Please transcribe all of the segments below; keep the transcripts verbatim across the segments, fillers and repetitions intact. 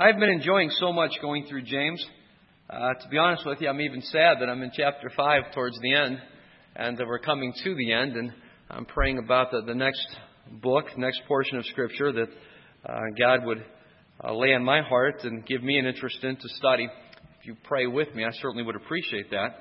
I've been enjoying so much going through James. Uh, to be honest with you, I'm even sad that I'm in chapter five towards the end, and that we're coming to the end, and I'm praying about the, the next book, next portion of Scripture that uh, God would uh, lay on my heart and give me an interest in to study. If you pray with me, I certainly would appreciate that.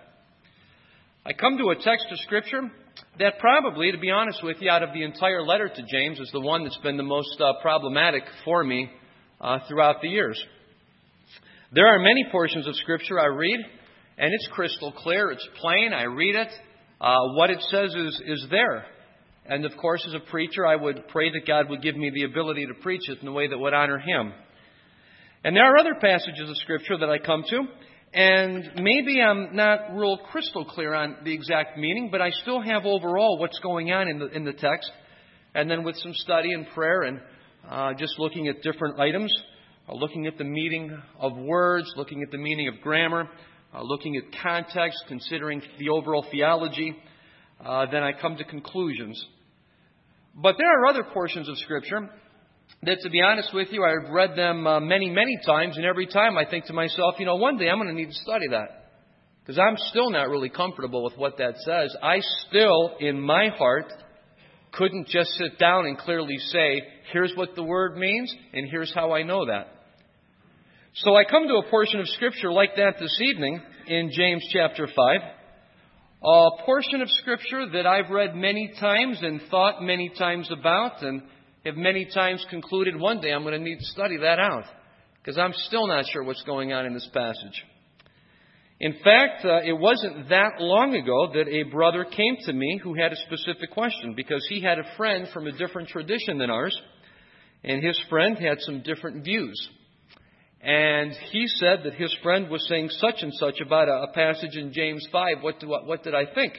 I come to a text of Scripture that probably, to be honest with you, out of the entire letter to James, is the one that's been the most uh, problematic for me uh, throughout the years. There are many portions of Scripture I read, and it's crystal clear, it's plain, I read it. Uh, what it says is, is there. And of course, as a preacher, I would pray that God would give me the ability to preach it in a way that would honor Him. And there are other passages of Scripture that I come to, and maybe I'm not real crystal clear on the exact meaning, but I still have overall what's going on in the in the text. And then with some study and prayer and uh, just looking at different items, uh, looking at the meaning of words, looking at the meaning of grammar, uh, looking at context, considering the overall theology, uh, then I come to conclusions. But there are other portions of Scripture that, to be honest with you, I've read them uh, many, many times, and every time I think to myself, you know, one day I'm going to need to study that. Because I'm still not really comfortable with what that says. I still, in my heart, couldn't just sit down and clearly say, here's what the word means, and here's how I know that. So I come to a portion of Scripture like that this evening in James chapter five. A portion of Scripture that I've read many times and thought many times about, and have many times concluded one day I'm going to need to study that out, because I'm still not sure what's going on in this passage. In fact, uh, it wasn't that long ago that a brother came to me who had a specific question, because he had a friend from a different tradition than ours, and his friend had some different views. And he said that his friend was saying such and such about a, a passage in James five. What, do, what, what did I think?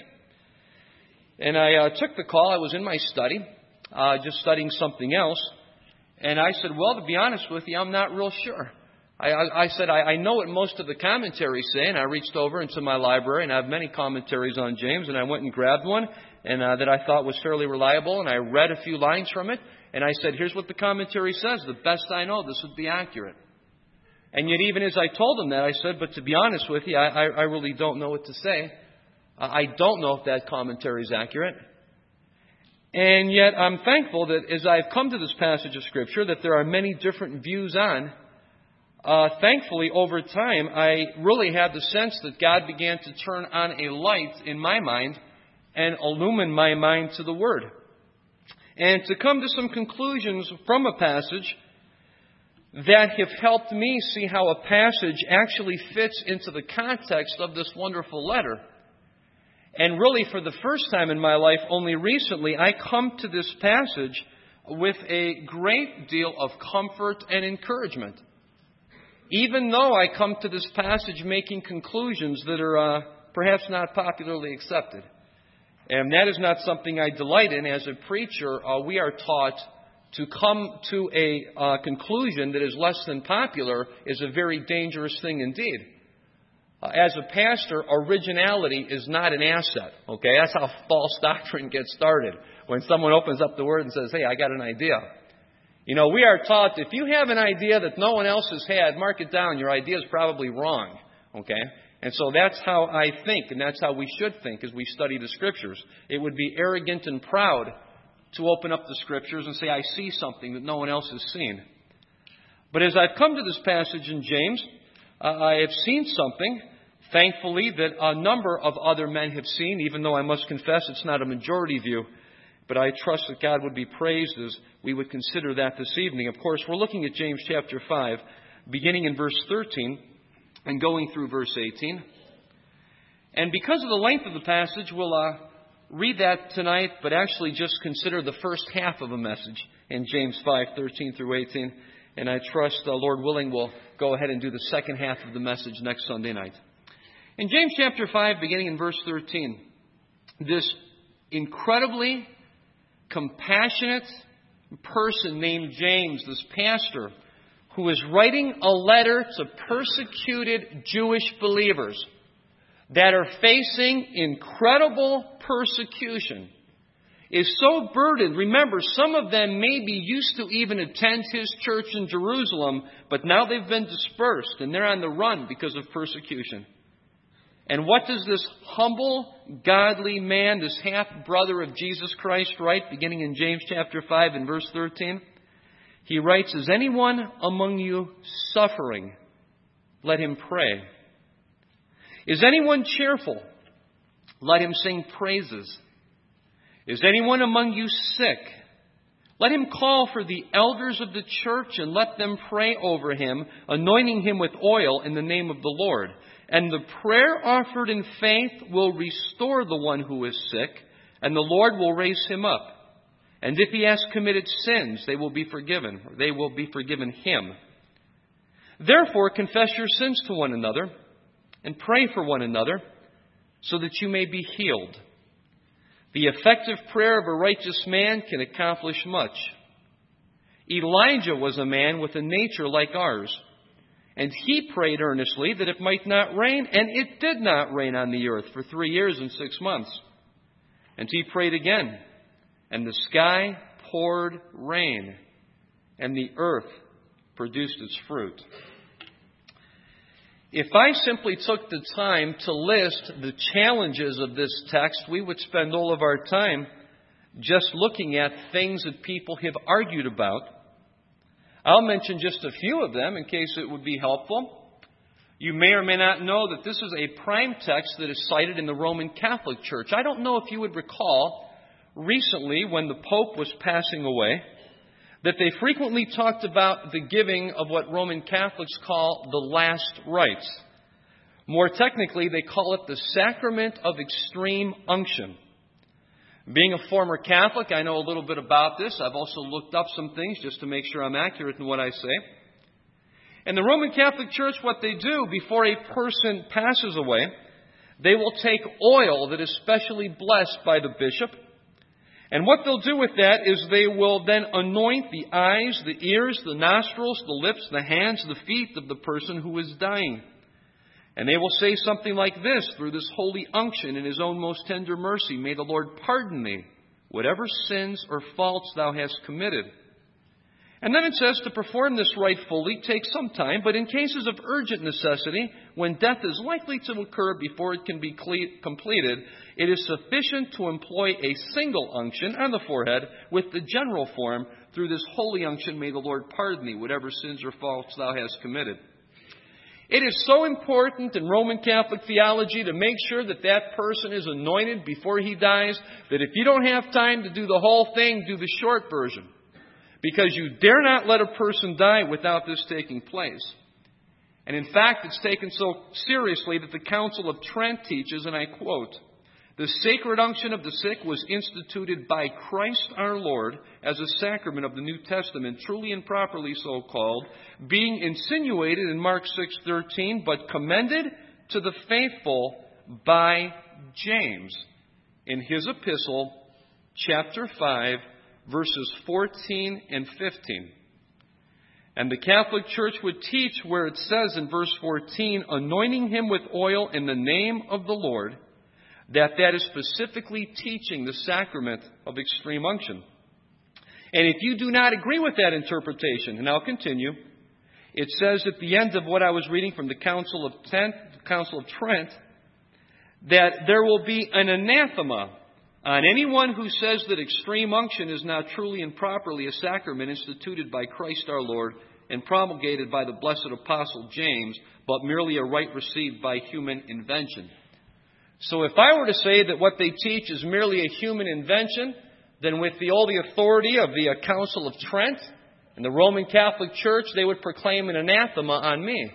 And I uh, took the call. I was in my study, uh, just studying something else. And I said, well, to be honest with you, I'm not real sure. I, I, I said, I, I know what most of the commentaries say, and I reached over into my library, and I have many commentaries on James, and I went and grabbed one and uh, that I thought was fairly reliable, and I read a few lines from it, and I said, here's what the commentary says. The best I know, this would be accurate. And yet even as I told him that, I said, but to be honest with you, I, I, I really don't know what to say. Uh, I don't know if that commentary is accurate. And yet I'm thankful that as I've come to this passage of Scripture that there are many different views on. Uh, thankfully, over time, I really had the sense that God began to turn on a light in my mind and illumine my mind to the Word. And to come to some conclusions from a passage that have helped me see how a passage actually fits into the context of this wonderful letter. And really, for the first time in my life, only recently, I come to this passage with a great deal of comfort and encouragement. Even though I come to this passage making conclusions that are uh, perhaps not popularly accepted. And that is not something I delight in. As a preacher, uh, we are taught to come to a uh, conclusion that is less than popular is a very dangerous thing indeed. Uh, as a pastor, originality is not an asset. Okay, that's how false doctrine gets started. When someone opens up the Word and says, hey, I got an idea. You know, we are taught if you have an idea that no one else has had, mark it down. Your idea is probably wrong. Okay? And so that's how I think, and that's how we should think as we study the Scriptures. It would be arrogant and proud to open up the Scriptures and say, I see something that no one else has seen. But as I've come to this passage in James, uh, I have seen something, thankfully, that a number of other men have seen, even though I must confess it's not a majority view. But I trust that God would be praised as we would consider that this evening. Of course, we're looking at James chapter five, beginning in verse thirteen and going through verse eighteen. And because of the length of the passage, we'll uh, read that tonight, but actually just consider the first half of a message in James five, thirteen through eighteen. And I trust, uh, Lord willing, we'll go ahead and do the second half of the message next Sunday night. In James chapter five, beginning in verse thirteen, this incredibly compassionate person named James, this pastor, who is writing a letter to persecuted Jewish believers that are facing incredible persecution is so burdened. Remember, some of them maybe used to even attend his church in Jerusalem, but now they've been dispersed and they're on the run because of persecution. And what does this humble, godly man, this half-brother of Jesus Christ write, beginning in James chapter five and verse thirteen? He writes, "Is anyone among you suffering? Let him pray. Is anyone cheerful? Let him sing praises. Is anyone among you sick? Let him call for the elders of the church and let them pray over him, anointing him with oil in the name of the Lord. And the prayer offered in faith will restore the one who is sick, and the Lord will raise him up. And if he has committed sins, they will be forgiven, or they will be forgiven him. Therefore, confess your sins to one another and pray for one another so that you may be healed. The effective prayer of a righteous man can accomplish much. Elijah was a man with a nature like ours, and he prayed earnestly that it might not rain, and it did not rain on the earth for three years and six months. And he prayed again, and the sky poured rain, and the earth produced its fruit." If I simply took the time to list the challenges of this text, we would spend all of our time just looking at things that people have argued about. I'll mention just a few of them in case it would be helpful. You may or may not know that this is a prime text that is cited in the Roman Catholic Church. I don't know if you would recall recently when the Pope was passing away that they frequently talked about the giving of what Roman Catholics call the last rites. More technically, they call it the sacrament of extreme unction. Being a former Catholic, I know a little bit about this. I've also looked up some things just to make sure I'm accurate in what I say. In the Roman Catholic Church, what they do before a person passes away, they will take oil that is specially blessed by the bishop. And what they'll do with that is they will then anoint the eyes, the ears, the nostrils, the lips, the hands, the feet of the person who is dying. And they will say something like this: "Through this holy unction in his own most tender mercy, may the Lord pardon thee whatever sins or faults thou hast committed." And then it says to perform this rite fully takes some time, but in cases of urgent necessity, when death is likely to occur before it can be completed, it is sufficient to employ a single unction on the forehead with the general form, "Through this holy unction may the Lord pardon thee whatever sins or faults thou hast committed." It is so important in Roman Catholic theology to make sure that that person is anointed before he dies, that if you don't have time to do the whole thing, do the short version. Because you dare not let a person die without this taking place. And in fact, it's taken so seriously that the Council of Trent teaches, and I quote, "The sacred unction of the sick was instituted by Christ our Lord as a sacrament of the New Testament, truly and properly so called, being insinuated in Mark six thirteen, but commended to the faithful by James in his epistle, chapter five, verses fourteen and fifteen. And the Catholic Church would teach where it says in verse fourteen, "anointing him with oil in the name of the Lord," that that is specifically teaching the sacrament of extreme unction. And if you do not agree with that interpretation, and I'll continue, it says at the end of what I was reading from the Council of Trent, Council of Trent, that there will be an anathema on anyone who says that extreme unction is not truly and properly a sacrament instituted by Christ our Lord and promulgated by the blessed Apostle James, but merely a rite received by human invention. So if I were to say that what they teach is merely a human invention, then with the, all the authority of the uh, Council of Trent and the Roman Catholic Church, they would proclaim an anathema on me.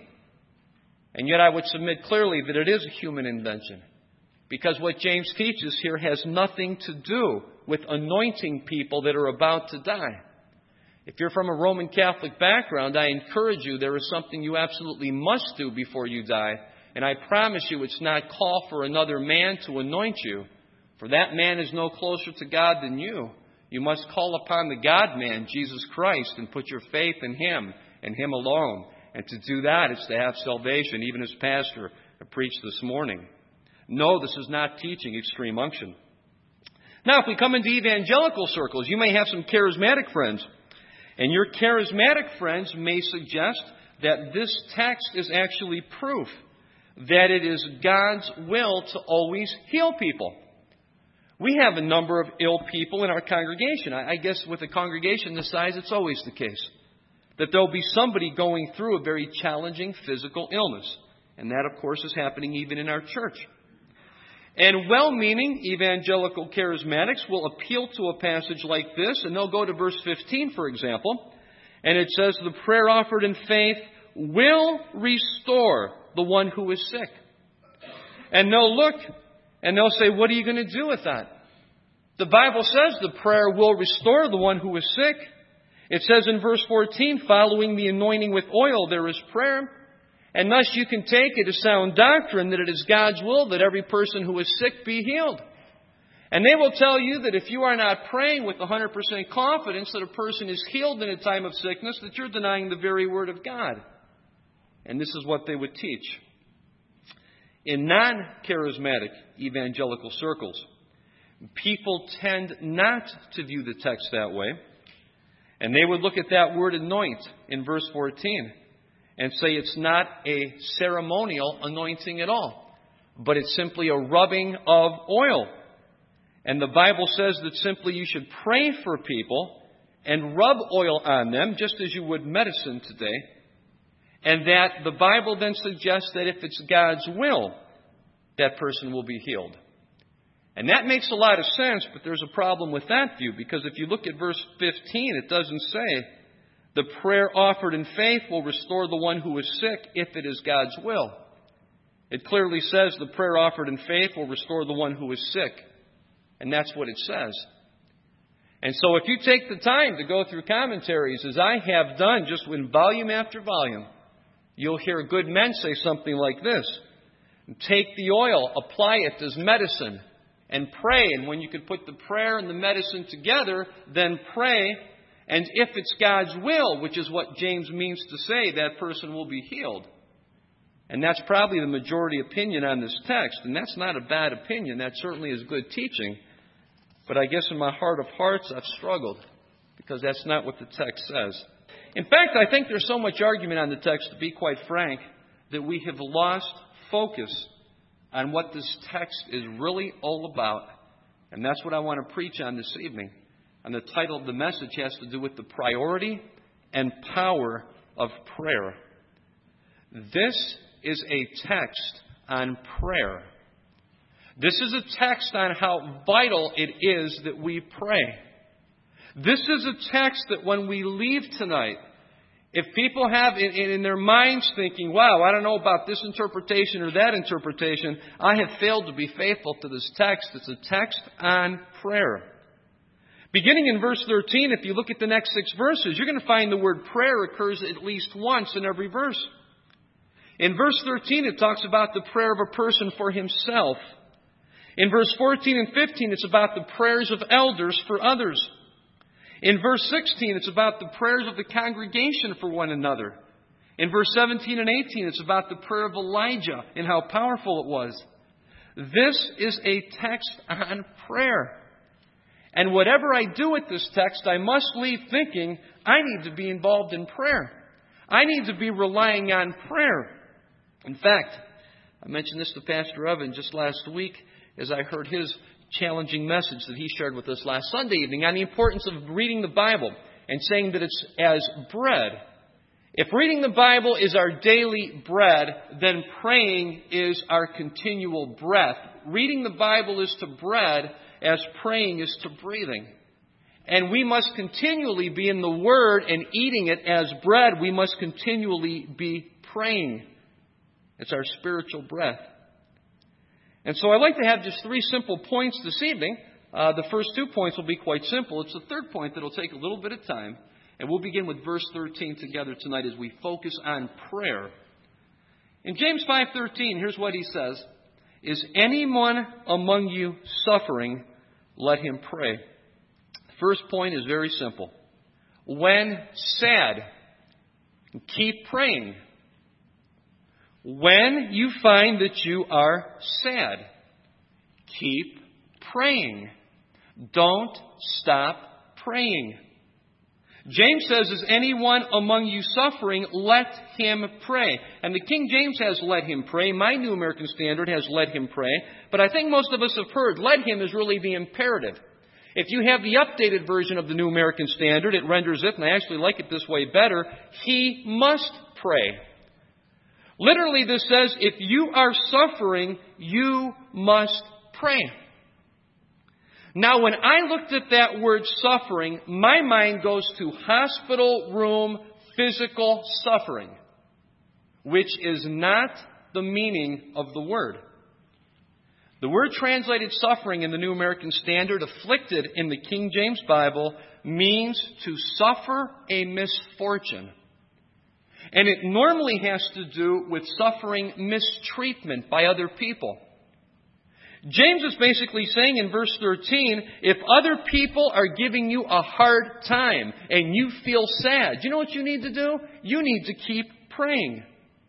And yet I would submit clearly that it is a human invention. Because what James teaches here has nothing to do with anointing people that are about to die. If you're from a Roman Catholic background, I encourage you, there is something you absolutely must do before you die. And I promise you, it's not call for another man to anoint you. For that man is no closer to God than you. You must call upon the God-man, Jesus Christ, and put your faith in Him and Him alone. And to do that, it's to have salvation, even as Pastor preached this morning. No, this is not teaching extreme unction. Now, if we come into evangelical circles, you may have some charismatic friends. And your charismatic friends may suggest that this text is actually proof that it is God's will to always heal people. We have a number of ill people in our congregation. I guess with a congregation this size, it's always the case. That there will be somebody going through a very challenging physical illness. And that, of course, is happening even in our church. And well-meaning evangelical charismatics will appeal to a passage like this, and they'll go to verse fifteen, for example, and it says, the prayer offered in faith will restore the one who is sick. And they'll look, and they'll say, what are you going to do with that? The Bible says the prayer will restore the one who is sick. It says in verse fourteen, following the anointing with oil, there is prayer. And thus you can take it as sound doctrine that it is God's will that every person who is sick be healed. And they will tell you that if you are not praying with one hundred percent confidence that a person is healed in a time of sickness, that you're denying the very word of God. And this is what they would teach. In non-charismatic evangelical circles, people tend not to view the text that way. And they would look at that word anoint in verse fourteen. And say it's not a ceremonial anointing at all, but it's simply a rubbing of oil. And the Bible says that simply you should pray for people and rub oil on them, just as you would medicine today. And that the Bible then suggests that if it's God's will, that person will be healed. And that makes a lot of sense, but there's a problem with that view, because if you look at verse fifteen, it doesn't say, the prayer offered in faith will restore the one who is sick if it is God's will. It clearly says the prayer offered in faith will restore the one who is sick. And that's what it says. And so if you take the time to go through commentaries, as I have done just in volume after volume, you'll hear good men say something like this. Take the oil, apply it as medicine, and pray. And when you can put the prayer and the medicine together, then pray. And if it's God's will, which is what James means to say, that person will be healed. And that's probably the majority opinion on this text. And that's not a bad opinion. That certainly is good teaching. But I guess in my heart of hearts, I've struggled, because that's not what the text says. In fact, I think there's so much argument on the text, to be quite frank, that we have lost focus on what this text is really all about. And that's what I want to preach on this evening. And the title of the message has to do with the priority and power of prayer. This is a text on prayer. This is a text on how vital it is that we pray. This is a text that when we leave tonight, if people have in, in their minds thinking, wow, I don't know about this interpretation or that interpretation, I have failed to be faithful to this text. It's a text on prayer. Beginning in verse thirteen, if you look at the next six verses, you're going to find the word prayer occurs at least once in every verse. In verse thirteen, it talks about the prayer of a person for himself. In verse fourteen and fifteen, it's about the prayers of elders for others. In verse sixteen, it's about the prayers of the congregation for one another. In verse seventeen and eighteen, it's about the prayer of Elijah and how powerful it was. This is a text on prayer. And whatever I do with this text, I must leave thinking, I need to be involved in prayer. I need to be relying on prayer. In fact, I mentioned this to Pastor Evan just last week as I heard his challenging message that he shared with us last Sunday evening on the importance of reading the Bible and saying that it's as bread. If reading the Bible is our daily bread, then praying is our continual breath. Reading the Bible is to bread as praying is to breathing. And we must continually be in the Word and eating it as bread. We must continually be praying. It's our spiritual breath. And so I'd like to have just three simple points this evening. Uh, the first two points will be quite simple. It's the third point that will take a little bit of time. And we'll begin with verse thirteen together tonight as we focus on prayer. In James five thirteen, here's what he says. Is anyone among you suffering? Let him pray. First point is very simple. When sad, keep praying. When you find that you are sad, keep praying. Don't stop praying. James says, is anyone among you suffering? Let him pray. And the King James has let him pray. My New American Standard has let him pray. But I think most of us have heard let him is really the imperative. If you have the updated version of the New American Standard, it renders it, and I actually like it this way better, he must pray. Literally, this says, if you are suffering, you must pray. Now, when I looked at that word suffering, my mind goes to hospital room physical suffering, which is not the meaning of the word. The word translated suffering in the New American Standard, afflicted in the King James Bible, means to suffer a misfortune. And it normally has to do with suffering mistreatment by other people. James is basically saying in verse thirteen, if other people are giving you a hard time and you feel sad, you know what you need to do? You need to keep praying.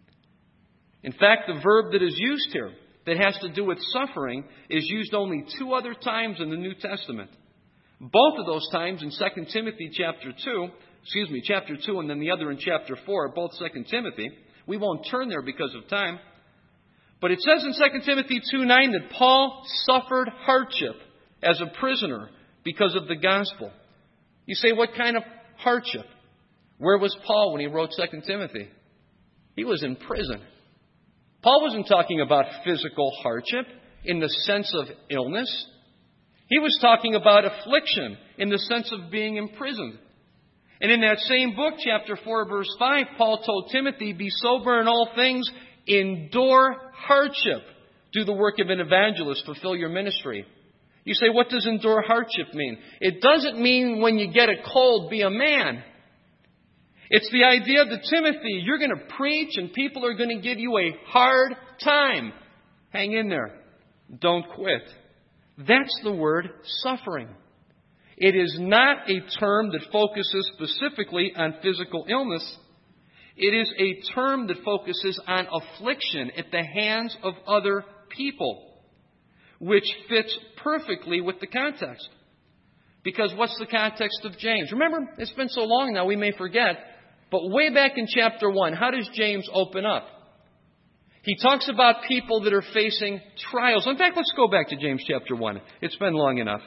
In fact, the verb that is used here that has to do with suffering is used only two other times in the New Testament. Both of those times in Second Timothy chapter two, excuse me, chapter two, and then the other in chapter four, both Second Timothy. We won't turn there because of time. But it says in Second Timothy two nine that Paul suffered hardship as a prisoner because of the gospel. You say, what kind of hardship? Where was Paul when he wrote Second Timothy? He was in prison. Paul wasn't talking about physical hardship in the sense of illness. He was talking about affliction in the sense of being imprisoned. And in that same book, chapter four, verse five, Paul told Timothy, be sober in all things, endure hardship, do the work of an evangelist, fulfill your ministry. You say, what does endure hardship mean? It doesn't mean when you get a cold, be a man. It's the idea that, Timothy, you're going to preach and people are going to give you a hard time. Hang in there. Don't quit. That's the word suffering. It is not a term that focuses specifically on physical illness. It is a term that focuses on affliction at the hands of other people, which fits perfectly with the context. Because what's the context of James? Remember, it's been so long now we may forget, but way back in chapter one, how does James open up? He talks about people that are facing trials. In fact, let's go back to James chapter one. It's been long enough.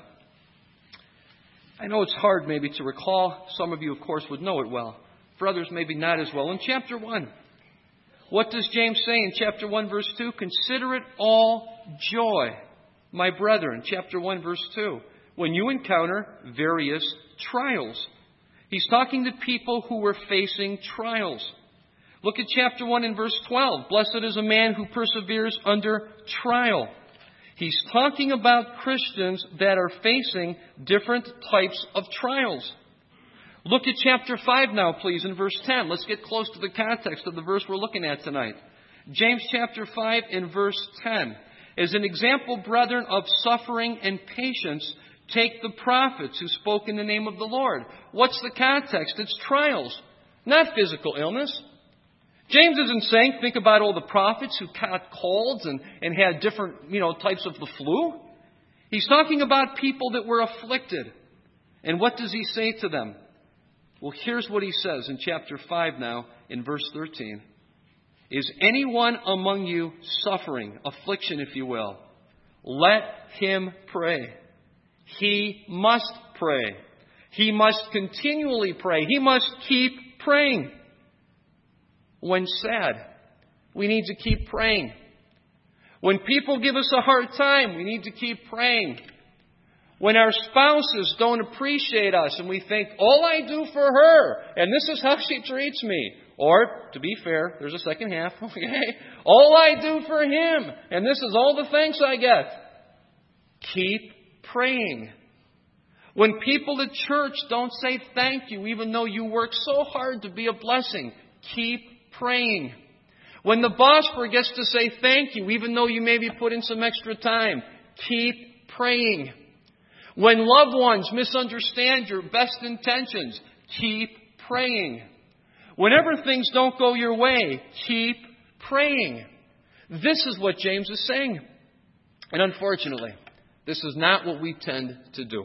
I know it's hard maybe to recall. Some of you, of course, would know it well. For others, maybe not as well. In chapter one, what does James say in chapter one, verse two? Consider it all joy, my brethren. Chapter one, verse two. When you encounter various trials. He's talking to people who were facing trials. Look at chapter one and verse twelve. Blessed is a man who perseveres under trial. He's talking about Christians that are facing different types of trials. Look at chapter five now, please, in verse ten. Let's get close to the context of the verse we're looking at tonight. James chapter five and verse ten. As an example, brethren, of suffering and patience, take the prophets who spoke in the name of the Lord. What's the context? It's trials, not physical illness. James isn't saying, think about all the prophets who caught colds and, and had different, you know, types of the flu. He's talking about people that were afflicted. And what does he say to them? Well, here's what he says in chapter five now, in verse thirteen. Is anyone among you suffering, affliction, if you will? Let him pray. He must pray. He must continually pray. He must keep praying. When sad, we need to keep praying. When people give us a hard time, we need to keep praying. When our spouses don't appreciate us and we think, all I do for her, and this is how she treats me. Or, to be fair, there's a second half, okay? All I do for him, and this is all the thanks I get. Keep praying. When people at church don't say thank you, even though you work so hard to be a blessing, keep praying. When the boss forgets to say thank you, even though you maybe put in some extra time, keep praying. When loved ones misunderstand your best intentions, keep praying. Whenever things don't go your way, keep praying. This is what James is saying. And unfortunately, This is not what we tend to do.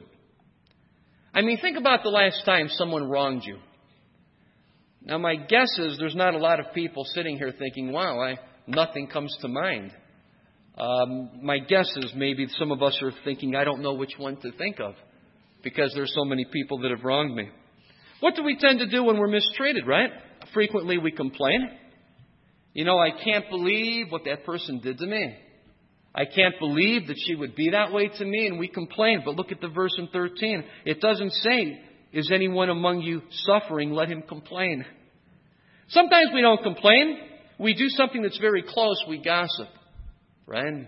I mean, think about the last time someone wronged you. Now, my guess is there's not a lot of people sitting here thinking, wow, I, nothing comes to mind. Um, my guess is maybe some of us are thinking, I don't know which one to think of because there's so many people that have wronged me. What do we tend to do when we're mistreated, right? Frequently we complain. You know, I can't believe what that person did to me. I can't believe that she would be that way to me, and we complain. But look at the verse in thirteen. It doesn't say, is anyone among you suffering? Let him complain. Sometimes we don't complain. We do something that's very close. We gossip. Right?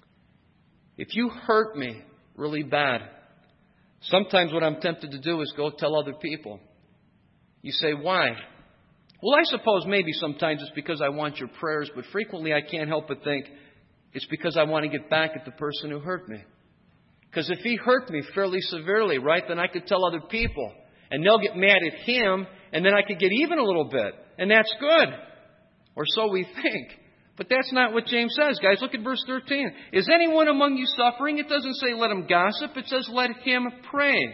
If you hurt me really bad, sometimes what I'm tempted to do is go tell other people. You say, why? Well, I suppose maybe sometimes it's because I want your prayers, but frequently I can't help but think it's because I want to get back at the person who hurt me. Because if he hurt me fairly severely, right, then I could tell other people, and they'll get mad at him, and then I could get even a little bit, and that's good. Or so we think. But that's not what James says, guys. Look at verse thirteen. Is anyone among you suffering? It doesn't say let him gossip. It says let him pray.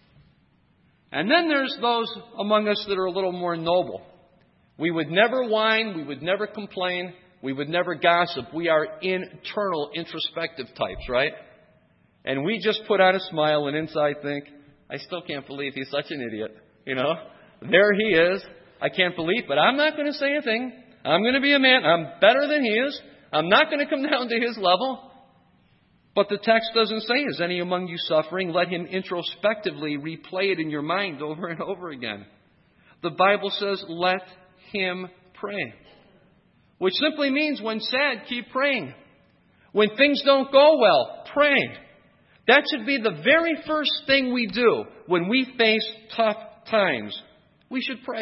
And then there's those among us that are a little more noble. We would never whine. We would never complain. We would never gossip. We are internal, introspective types, right? And we just put on a smile and inside think, I still can't believe he's such an idiot. You know, there he is. I can't believe, but I'm not going to say a thing. I'm going to be a man. I'm better than he is. I'm not going to come down to his level. But the text doesn't say, is any among you suffering? Let him introspectively replay it in your mind over and over again. The Bible says, let him pray. Which simply means when sad, keep praying. When things don't go well, pray. That should be the very first thing we do when we face tough times. We should pray.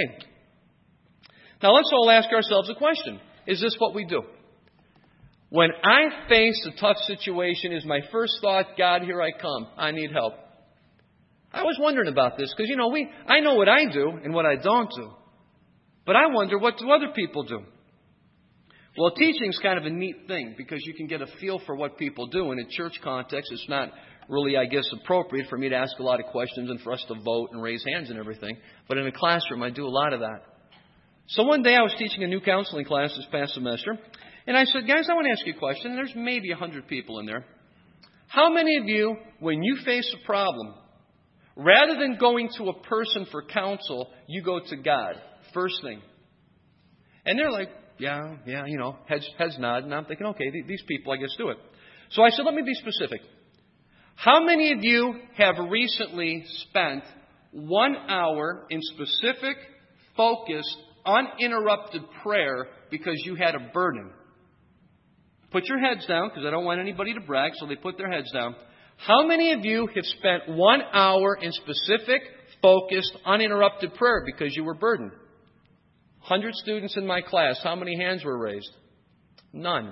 Now let's all ask ourselves a question. Is this what we do? When I face a tough situation, is my first thought, God, here I come. I need help. I was wondering about this because, you know, we I know what I do and what I don't do. But I wonder, what do other people do? Well, teaching is kind of a neat thing because you can get a feel for what people do. And in church context, it's not really, I guess, appropriate for me to ask a lot of questions and for us to vote and raise hands and everything. But in a classroom, I do a lot of that. So one day I was teaching a new counseling class this past semester. And I said, guys, I want to ask you a question. And there's maybe a hundred people in there. How many of you, when you face a problem, rather than going to a person for counsel, you go to God? First thing. And they're like, yeah, yeah, you know, heads, heads nod. And I'm thinking, okay, these people, I guess, do it. So I said, let me be specific. How many of you have recently spent one hour in specific, focused, uninterrupted prayer because you had a burden? Put your heads down, because I don't want anybody to brag, so they put their heads down. How many of you have spent one hour in specific, focused, uninterrupted prayer because you were burdened? one hundred students in my class. How many hands were raised? None.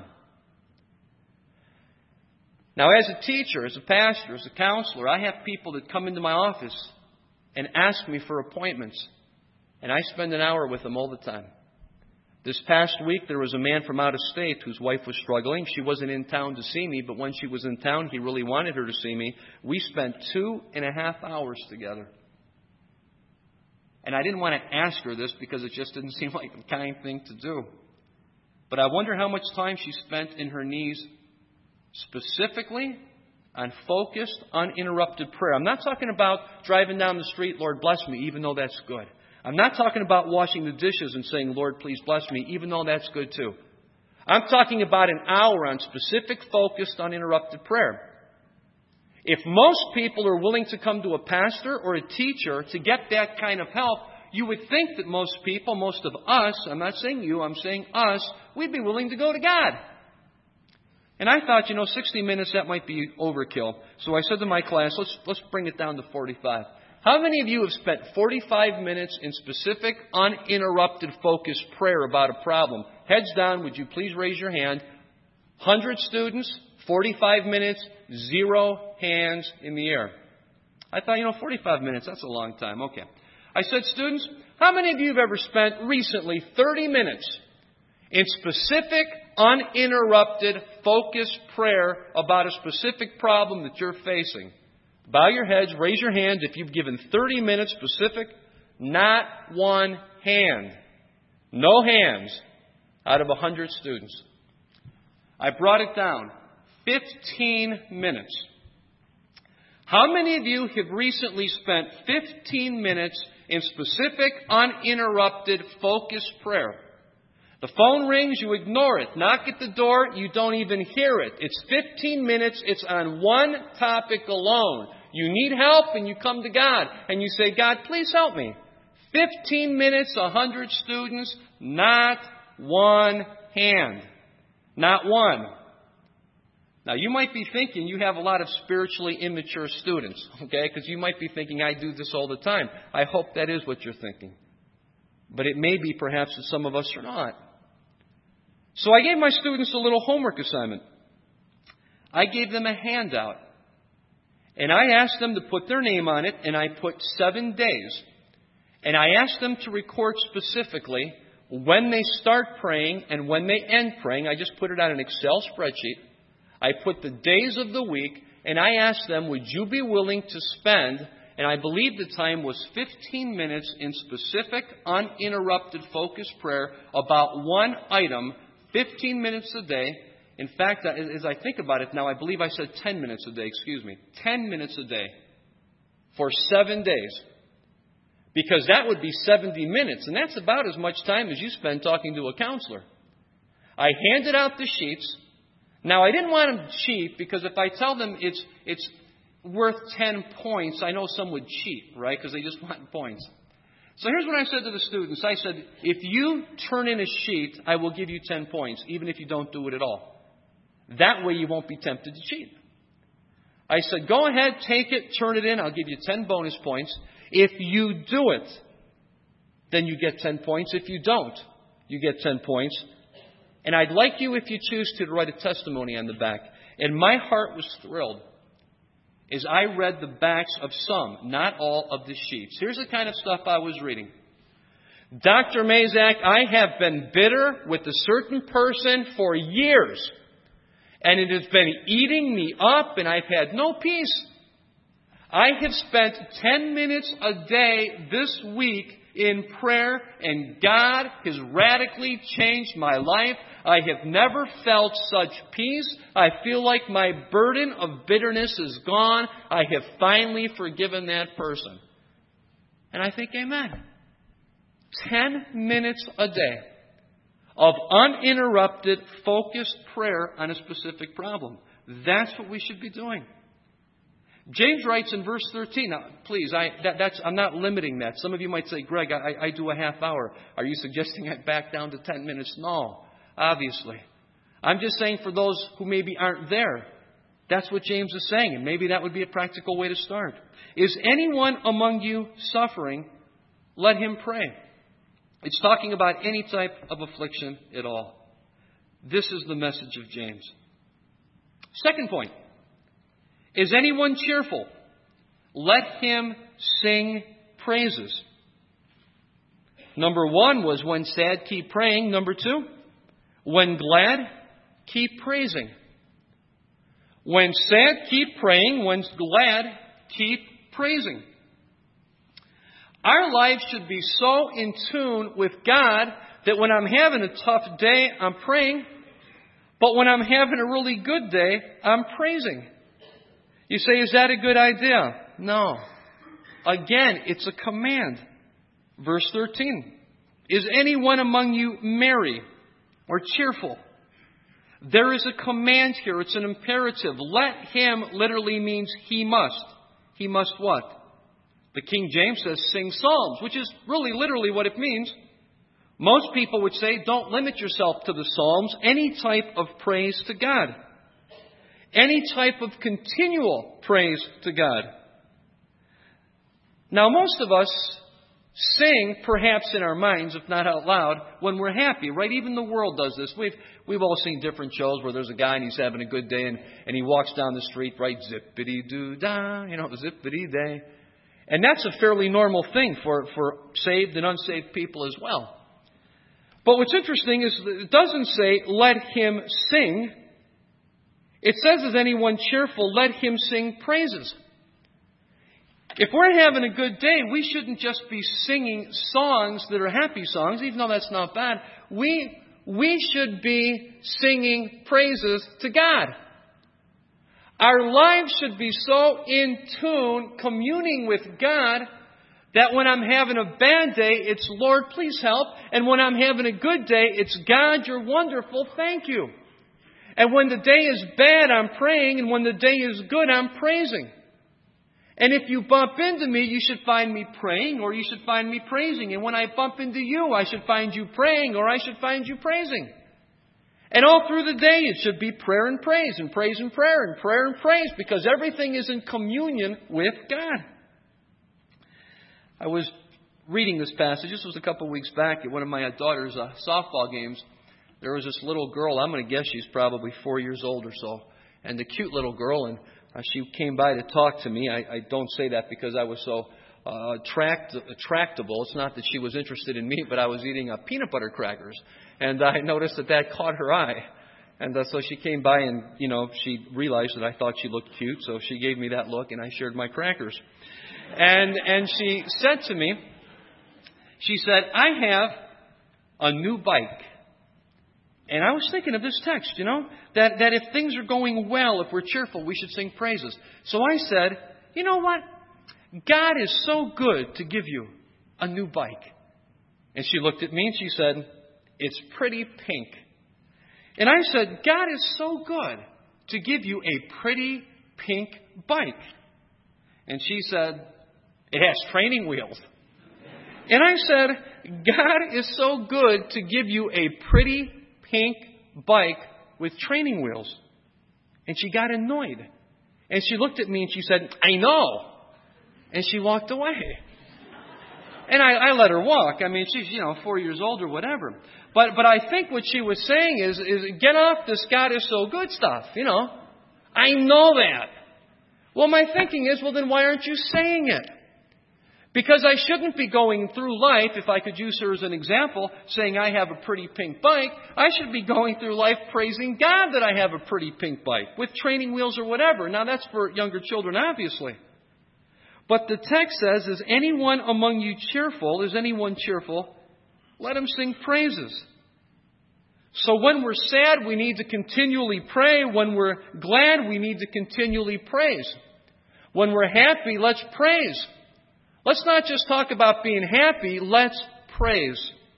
Now, as a teacher, as a pastor, as a counselor, I have people that come into my office and ask me for appointments. And I spend an hour with them all the time. This past week, there was a man from out of state whose wife was struggling. She wasn't in town to see me, but when she was in town, he really wanted her to see me. We spent two and a half hours together. And I didn't want to ask her this because it just didn't seem like the kind thing to do. But I wonder how much time she spent in her knees specifically on focused, uninterrupted prayer. I'm not talking about driving down the street, Lord bless me, even though that's good. I'm not talking about washing the dishes and saying, Lord, please bless me, even though that's good too. I'm talking about an hour on specific, focused, uninterrupted prayer. If most people are willing to come to a pastor or a teacher to get that kind of help, you would think that most people, most of us, I'm not saying you, I'm saying us, we'd be willing to go to God. And I thought, you know, sixty minutes, that might be overkill. So I said to my class, let's let's bring it down to forty-five. How many of you have spent forty-five minutes in specific, uninterrupted, focused prayer about a problem? Heads down, would you please raise your hand? one hundred students, forty-five minutes, zero hands in the air. I thought, you know, forty-five minutes, that's a long time. Okay. I said, students, how many of you have ever spent recently thirty minutes in specific, uninterrupted, focused prayer about a specific problem that you're facing. Bow your heads, raise your hand if you've given thirty minutes specific. Not one hand. No hands out of one hundred students. I brought it down. fifteen minutes. How many of you have recently spent fifteen minutes in specific, uninterrupted, focused prayer? The phone rings, you ignore it. Knock at the door, you don't even hear it. It's fifteen minutes, it's on one topic alone. You need help and you come to God and you say, God, please help me. fifteen minutes, one hundred students, not one hand. Not one. Now, you might be thinking you have a lot of spiritually immature students, okay? Because you might be thinking, I do this all the time. I hope that is what you're thinking. But it may be perhaps that some of us are not. So I gave my students a little homework assignment. I gave them a handout. And I asked them to put their name on it, and I put seven days. And I asked them to record specifically when they start praying and when they end praying. I just put it on an Excel spreadsheet. I put the days of the week, and I asked them, would you be willing to spend, and I believe the time was fifteen minutes in specific, uninterrupted, focused prayer about one item, fifteen minutes a day. In fact, as I think about it now, I believe I said ten minutes a day, excuse me, ten minutes a day for seven days. Because that would be seventy minutes, and that's about as much time as you spend talking to a counselor. I handed out the sheets. Now, I didn't want them cheap, because if I tell them it's it's worth ten points, I know some would cheat, right? Because they just want points. So here's what I said to the students. I said, if you turn in a sheet, I will give you ten points, even if you don't do it at all. That way you won't be tempted to cheat. I said, go ahead, take it, turn it in, I'll give you ten bonus points. If you do it, then you get ten points. If you don't, you get ten points. And I'd like you, if you choose to, to write a testimony on the back. And my heart was thrilled as I read the backs of some, not all, of the sheets. Here's the kind of stuff I was reading. Doctor Mazak, I have been bitter with a certain person for years. And it has been eating me up, and I've had no peace. I have spent ten minutes a day this week in prayer, and God has radically changed my life. I have never felt such peace. I feel like my burden of bitterness is gone. I have finally forgiven that person. And I think, amen. Ten minutes a day of uninterrupted, focused prayer on a specific problem. That's what we should be doing. James writes in verse thirteen. Now, please, I, that, that's, I'm not limiting that. Some of you might say, Greg, I, I do a half hour. Are you suggesting I back down to ten minutes? No, obviously. I'm just saying for those who maybe aren't there, that's what James is saying. And maybe that would be a practical way to start. Is anyone among you suffering? Let him pray. It's talking about any type of affliction at all. This is the message of James. Second point. Is anyone cheerful? Let him sing praises. Number one was when sad, keep praying. Number two, when glad, keep praising. When sad, keep praying. When glad, keep praising. Our lives should be so in tune with God that when I'm having a tough day, I'm praying. But when I'm having a really good day, I'm praising. You say, is that a good idea? No. Again, it's a command. Verse thirteen. Is anyone among you merry or cheerful? There is a command here. It's an imperative. Let him literally means he must. He must what? The King James says sing psalms, which is really literally what it means. Most people would say don't limit yourself to the psalms. Any type of praise to God. Any type of continual praise to God. Now, most of us sing, perhaps in our minds, if not out loud, when we're happy, right? Even the world does this. We've we've all seen different shows where there's a guy and he's having a good day and, and he walks down the street, right? Zippity-doo-dah, you know, zippity-day. And that's a fairly normal thing for, for saved and unsaved people as well. But what's interesting is that it doesn't say, let him sing. It says, is anyone cheerful? Let him sing praises. If we're having a good day, we shouldn't just be singing songs that are happy songs, even though that's not bad. We, we should be singing praises to God. Our lives should be so in tune, communing with God, that when I'm having a bad day, it's Lord, please help. And when I'm having a good day, it's God, you're wonderful, thank you. And when the day is bad, I'm praying. And when the day is good, I'm praising. And if you bump into me, you should find me praying or you should find me praising. And when I bump into you, I should find you praying or I should find you praising. And all through the day, it should be prayer and praise and praise and prayer and prayer and praise, because everything is in communion with God. I was reading this passage. This was a couple of weeks back at one of my daughter's uh, softball games. There was this little girl. I'm going to guess she's probably four years old or so. And the cute little girl, and uh, she came by to talk to me. I, I don't say that because I was so uh, attract, attractable. It's not that she was interested in me, but I was eating uh, peanut butter crackers. And I noticed that that caught her eye. And uh, so she came by and, you know, she realized that I thought she looked cute. So she gave me that look and I shared my crackers. And and she said to me, she said, I have a new bike. And I was thinking of this text, you know, that, that if things are going well, if we're cheerful, we should sing praises. So I said, you know what? God is so good to give you a new bike. And she looked at me and she said, it's pretty pink. And I said, God is so good to give you a pretty pink bike. And she said, it has training wheels. And I said, God is so good to give you a pretty pink bike with training wheels. And she got annoyed. And she looked at me and she said, I know. And she walked away. And I, I let her walk. I mean, she's, you know, four years old or whatever. But but I think what she was saying is, is get off this God is so good stuff, you know. I know that. Well, my thinking is, well, then why aren't you saying it? Because I shouldn't be going through life, if I could use her as an example, saying I have a pretty pink bike. I should be going through life praising God that I have a pretty pink bike with training wheels or whatever. Now, that's for younger children, obviously. But the text says, is anyone among you cheerful? Is anyone cheerful? Let him sing praises. So when we're sad, we need to continually pray. When we're glad, we need to continually praise. When we're happy, let's praise. Let's not just talk about being happy, let's praise.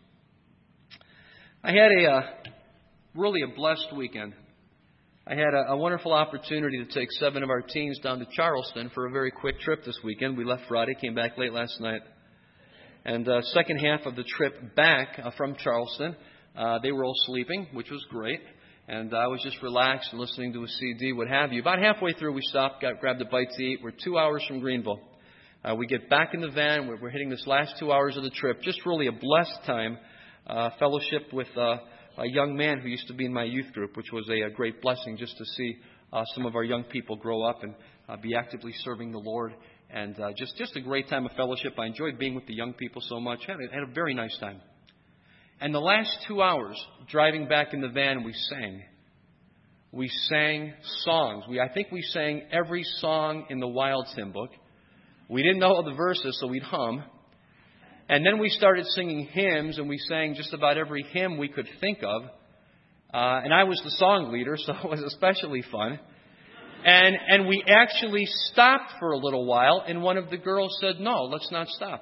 I had a uh, really a blessed weekend. I had a, a wonderful opportunity to take seven of our teens down to Charleston for a very quick trip this weekend. We left Friday, came back late last night. And uh, second half of the trip back uh, from Charleston, uh, they were all sleeping, which was great. And I was just relaxed and listening to a C D, what have you. About halfway through, we stopped, got, grabbed a bite to eat. We're two hours from Greenville. Uh, we get back in the van. We're, we're hitting this last two hours of the trip. Just really a blessed time. Uh, fellowship with uh, a young man who used to be in my youth group, which was a, a great blessing just to see uh, some of our young people grow up and uh, be actively serving the Lord. And uh, just, just a great time of fellowship. I enjoyed being with the young people so much. Had a, had a very nice time. And the last two hours, driving back in the van, we sang. We sang songs. We, I think we sang every song in the Wilds hymn book. We didn't know all the verses, so we'd hum. And then we started singing hymns, and we sang just about every hymn we could think of. Uh, and I was the song leader, so it was especially fun. And and we actually stopped for a little while, and one of the girls said, no, let's not stop.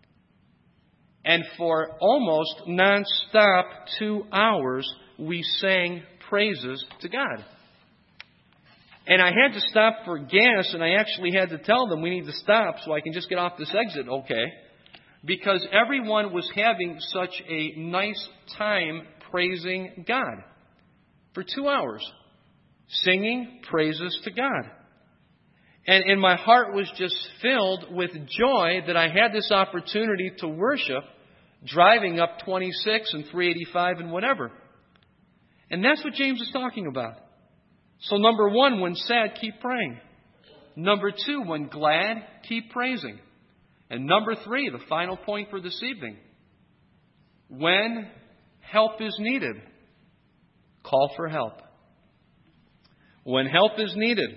And for almost nonstop two hours, we sang praises to God. And I had to stop for gas, and I actually had to tell them we need to stop so I can just get off this exit, okay? Because everyone was having such a nice time praising God for two hours, singing praises to God. And, and my heart was just filled with joy that I had this opportunity to worship driving up twenty-six and three eighty-five and whatever. And that's what James is talking about. So number one, when sad, keep praying. Number two, when glad, keep praising. And number three, the final point for this evening. When help is needed, call for help. When help is needed,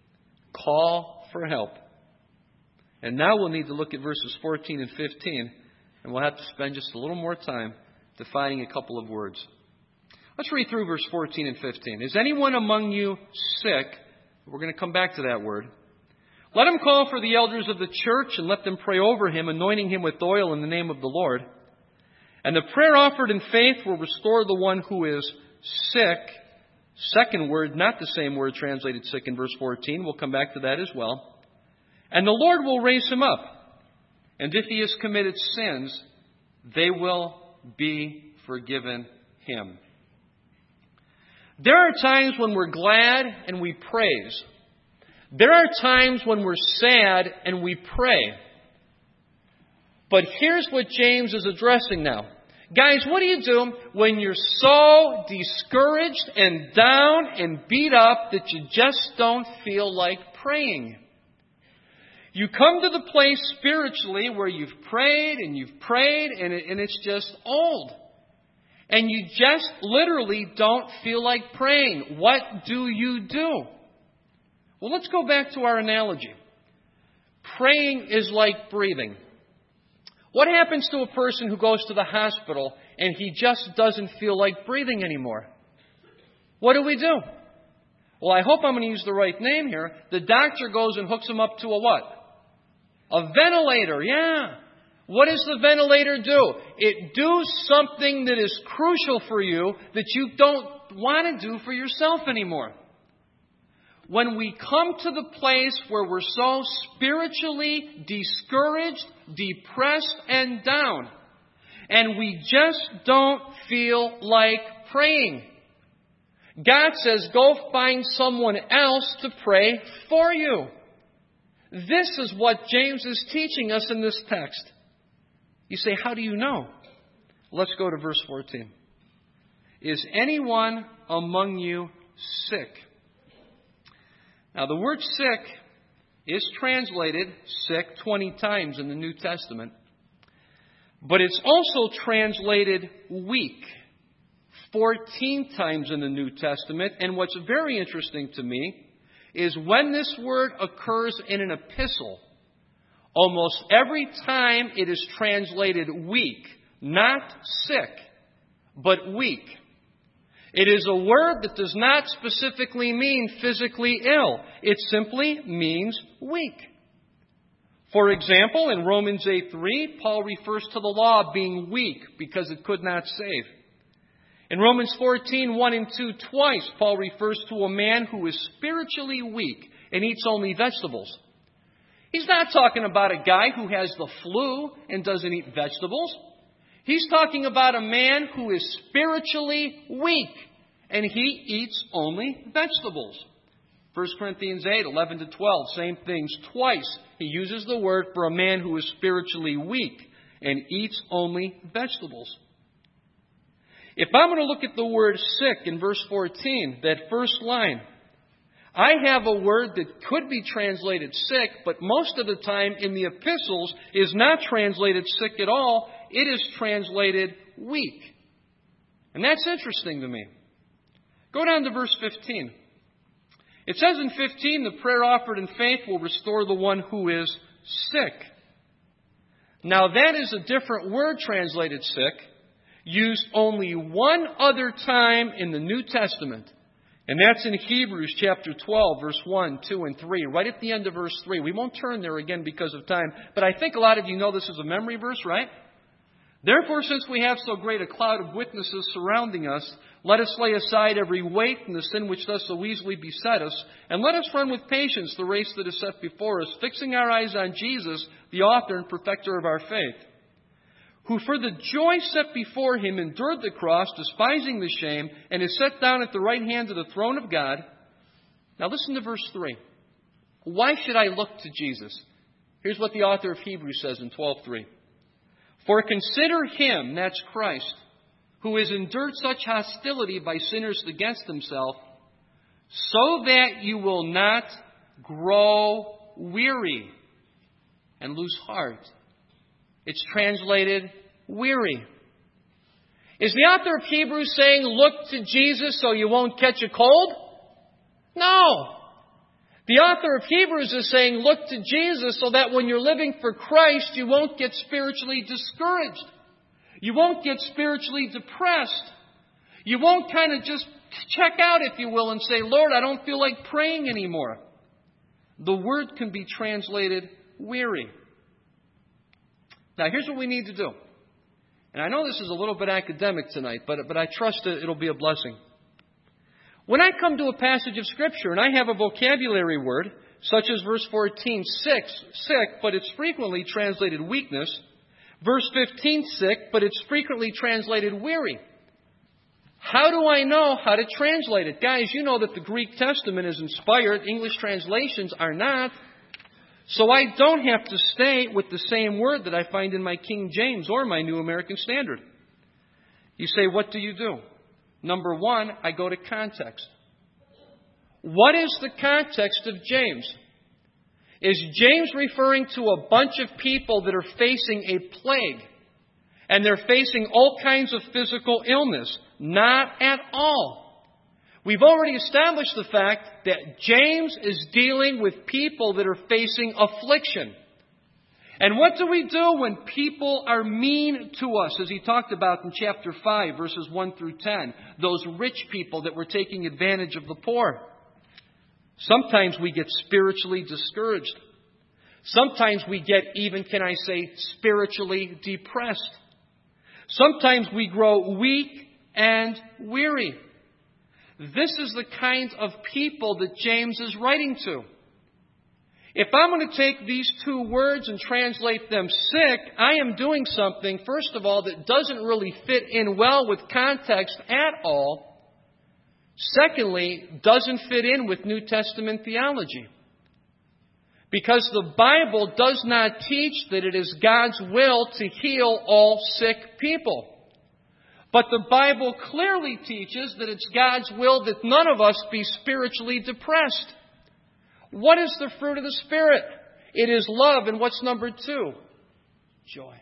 call for help. And now we'll need to look at verses fourteen and fifteen, and we'll have to spend just a little more time defining a couple of words. Let's read through verse fourteen and fifteen. Is anyone among you sick? We're going to come back to that word. Let him call for the elders of the church and let them pray over him, anointing him with oil in the name of the Lord. And the prayer offered in faith will restore the one who is sick. Second word, not the same word translated sick in verse fourteen. We'll come back to that as well. And the Lord will raise him up. And if he has committed sins, they will be forgiven him. There are times when we're glad and we praise. There are times when we're sad and we pray. But here's what James is addressing now. Guys, what do you do when you're so discouraged and down and beat up that you just don't feel like praying? You come to the place spiritually where you've prayed and you've prayed and, it, and it's just old. And you just literally don't feel like praying. What do you do? Well, let's go back to our analogy. Praying is like breathing. What happens to a person who goes to the hospital and he just doesn't feel like breathing anymore? What do we do? Well, I hope I'm going to use the right name here. The doctor goes and hooks him up to a what? A ventilator, yeah. What does the ventilator do? It does something that is crucial for you that you don't want to do for yourself anymore. When we come to the place where we're so spiritually discouraged, depressed, and down, and we just don't feel like praying, God says, go find someone else to pray for you. This is what James is teaching us in this text. You say, how do you know? Let's go to verse fourteen. Is anyone among you sick? Now, the word sick is translated sick twenty times in the New Testament. But it's also translated weak fourteen times in the New Testament. And what's very interesting to me is when this word occurs in an epistle, almost every time it is translated weak, not sick, but weak. It is a word that does not specifically mean physically ill. It simply means weak. For example, in Romans eight three, Paul refers to the law being weak because it could not save. In Romans fourteen one and two, twice, Paul refers to a man who is spiritually weak and eats only vegetables. He's not talking about a guy who has the flu and doesn't eat vegetables. He's talking about a man who is spiritually weak, and he eats only vegetables. First Corinthians eight, eleven to twelve, same things twice. He uses the word for a man who is spiritually weak and eats only vegetables. If I'm going to look at the word sick in verse fourteen, that first line, I have a word that could be translated sick, but most of the time in the epistles is not translated sick at all. It is translated weak. And that's interesting to me. Go down to verse fifteen. It says in fifteen, the prayer offered in faith will restore the one who is sick. Now that is a different word translated sick, used only one other time in the New Testament. And that's in Hebrews chapter twelve, verse one, two, and three, right at the end of verse three. We won't turn there again because of time, but I think a lot of you know this is a memory verse, right? Therefore, since we have so great a cloud of witnesses surrounding us, let us lay aside every weight and the sin which does so easily beset us, and let us run with patience the race that is set before us, fixing our eyes on Jesus, the author and perfecter of our faith, who for the joy set before him endured the cross, despising the shame, and is set down at the right hand of the throne of God. Now listen to verse three. Why should I look to Jesus? Here's what the author of Hebrews says in twelve three. For consider him, that's Christ, who has endured such hostility by sinners against himself, so that you will not grow weary and lose heart. It's translated weary. Is the author of Hebrews saying, look to Jesus so you won't catch a cold? No. The author of Hebrews is saying, look to Jesus so that when you're living for Christ, you won't get spiritually discouraged. You won't get spiritually depressed. You won't kind of just check out, if you will, and say, Lord, I don't feel like praying anymore. The word can be translated weary. Now, here's what we need to do. And I know this is a little bit academic tonight, but, but I trust that it'll be a blessing. When I come to a passage of Scripture and I have a vocabulary word, such as verse fourteen, sick, sick, but it's frequently translated weakness. Verse fifteen, sick, but it's frequently translated weary. How do I know how to translate it? Guys, you know that the Greek Testament is inspired. English translations are not. So I don't have to stay with the same word that I find in my King James or my New American Standard. You say, what do you do? Number one, I go to context. What is the context of James? Is James referring to a bunch of people that are facing a plague? And they're facing all kinds of physical illness? Not at all. We've already established the fact that James is dealing with people that are facing affliction. And what do we do when people are mean to us, as he talked about in chapter five, verses one through ten? Those rich people that were taking advantage of the poor. Sometimes we get spiritually discouraged. Sometimes we get even, can I say, spiritually depressed. Sometimes we grow weak and weary. This is the kind of people that James is writing to. If I'm going to take these two words and translate them sick, I am doing something, first of all, that doesn't really fit in well with context at all. Secondly, doesn't fit in with New Testament theology. Because the Bible does not teach that it is God's will to heal all sick people. But the Bible clearly teaches that it's God's will that none of us be spiritually depressed. What is the fruit of the Spirit? It is love. And what's number two? Joy.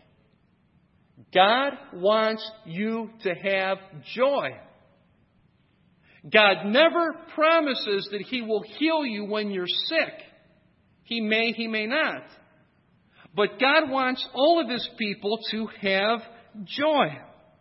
God wants you to have joy. God never promises that He will heal you when you're sick. He may, He may not. But God wants all of His people to have joy.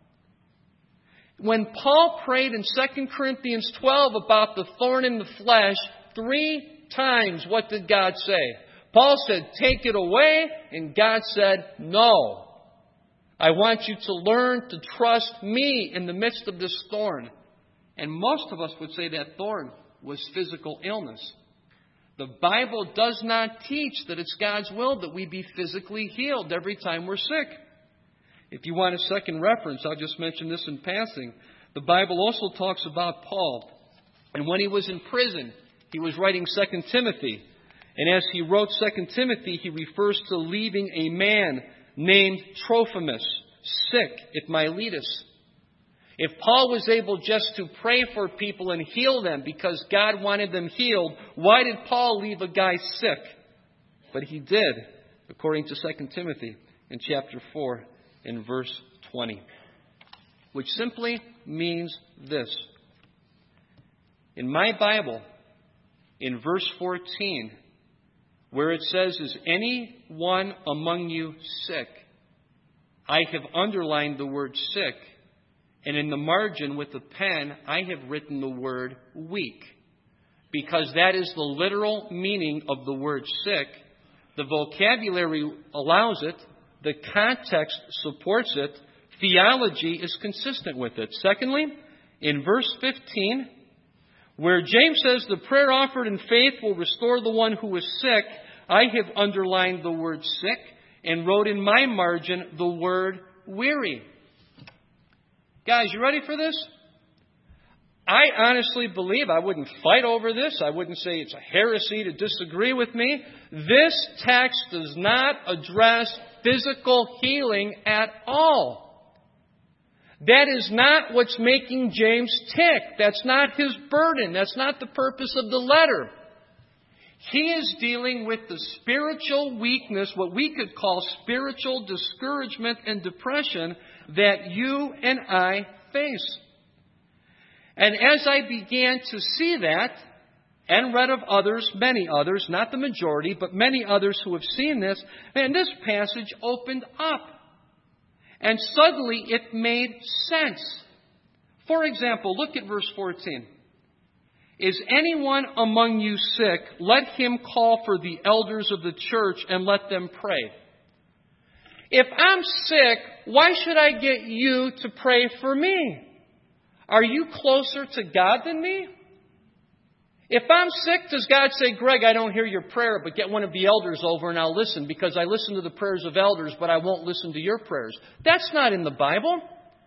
When Paul prayed in Second Corinthians twelve about the thorn in the flesh, three times, what did God say? Paul said, take it away, and God said, no. I want you to learn to trust me in the midst of this thorn. And most of us would say that thorn was physical illness. The Bible does not teach that it's God's will that we be physically healed every time we're sick. If you want a second reference, I'll just mention this in passing. The Bible also talks about Paul. And when he was in prison, he was writing Second Timothy. And as he wrote Second Timothy, he refers to leaving a man named Trophimus sick at Miletus. If Paul was able just to pray for people and heal them because God wanted them healed, why did Paul leave a guy sick? But he did, according to Second Timothy in chapter four in verse twenty. Which simply means this. In my Bible, in verse fourteen, where it says, is anyone among you sick? I have underlined the word sick. And in the margin with the pen, I have written the word weak. Because that is the literal meaning of the word sick. The vocabulary allows it. The context supports it. Theology is consistent with it. Secondly, in verse fifteen, where James says the prayer offered in faith will restore the one who is sick, I have underlined the word sick and wrote in my margin the word weary. Guys, you ready for this? I honestly believe, I wouldn't fight over this. I wouldn't say it's a heresy to disagree with me. This text does not address physical healing at all. That is not what's making James tick. That's not his burden. That's not the purpose of the letter. He is dealing with the spiritual weakness, what we could call spiritual discouragement and depression that you and I face. And as I began to see that, and read of others, many others, not the majority, but many others who have seen this, and this passage opened up. And suddenly it made sense. For example, look at verse fourteen. Is anyone among you sick? Let him call for the elders of the church and let them pray. If I'm sick, why should I get you to pray for me? Are you closer to God than me? If I'm sick, does God say, Greg, I don't hear your prayer, but get one of the elders over and I'll listen, because I listen to the prayers of elders, but I won't listen to your prayers? That's not in the Bible.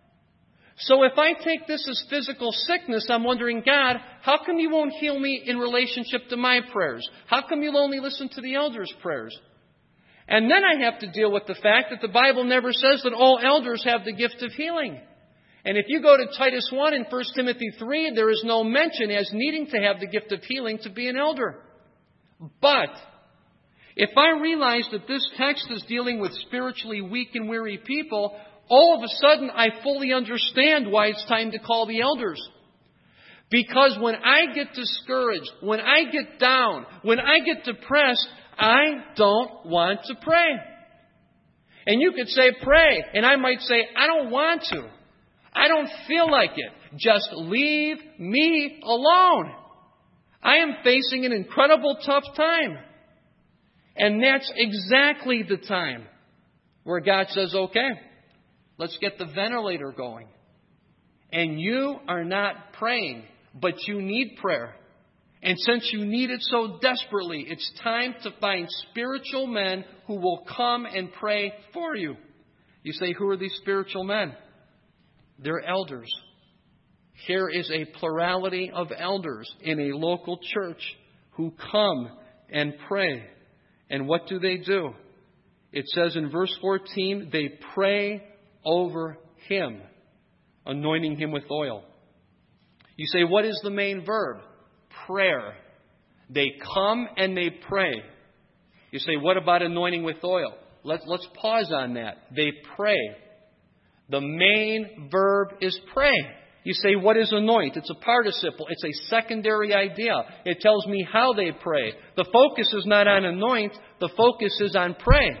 So if I take this as physical sickness, I'm wondering, God, how come you won't heal me in relationship to my prayers? How come you'll only listen to the elders' prayers? And then I have to deal with the fact that the Bible never says that all elders have the gift of healing. And if you go to Titus one and First Timothy three, there is no mention as needing to have the gift of healing to be an elder. But if I realize that this text is dealing with spiritually weak and weary people, all of a sudden I fully understand why it's time to call the elders. Because when I get discouraged, when I get down, when I get depressed, I don't want to pray. And you could say, pray. And I might say, I don't want to. I don't feel like it. Just leave me alone. I am facing an incredible tough time. And that's exactly the time where God says, okay, let's get the ventilator going. And you are not praying, but you need prayer. And since you need it so desperately, it's time to find spiritual men who will come and pray for you. You say, who are these spiritual men? They're elders. Here is a plurality of elders in a local church who come and pray. And what do they do? It says in verse fourteen, they pray over him, anointing him with oil. You say, what is the main verb? Prayer. They come and they pray. You say, what about anointing with oil? Let's, let's pause on that. They pray. The main verb is pray. You say, what is anoint? It's a participle. It's a secondary idea. It tells me how they pray. The focus is not on anoint. The focus is on pray.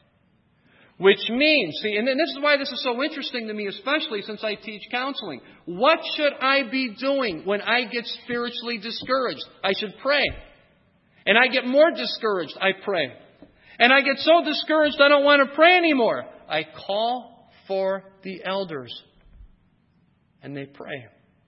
Which means, see, and this is why this is so interesting to me, especially since I teach counseling. What should I be doing when I get spiritually discouraged? I should pray. And I get more discouraged, I pray. And I get so discouraged I don't want to pray anymore. I call for the elders. And they pray.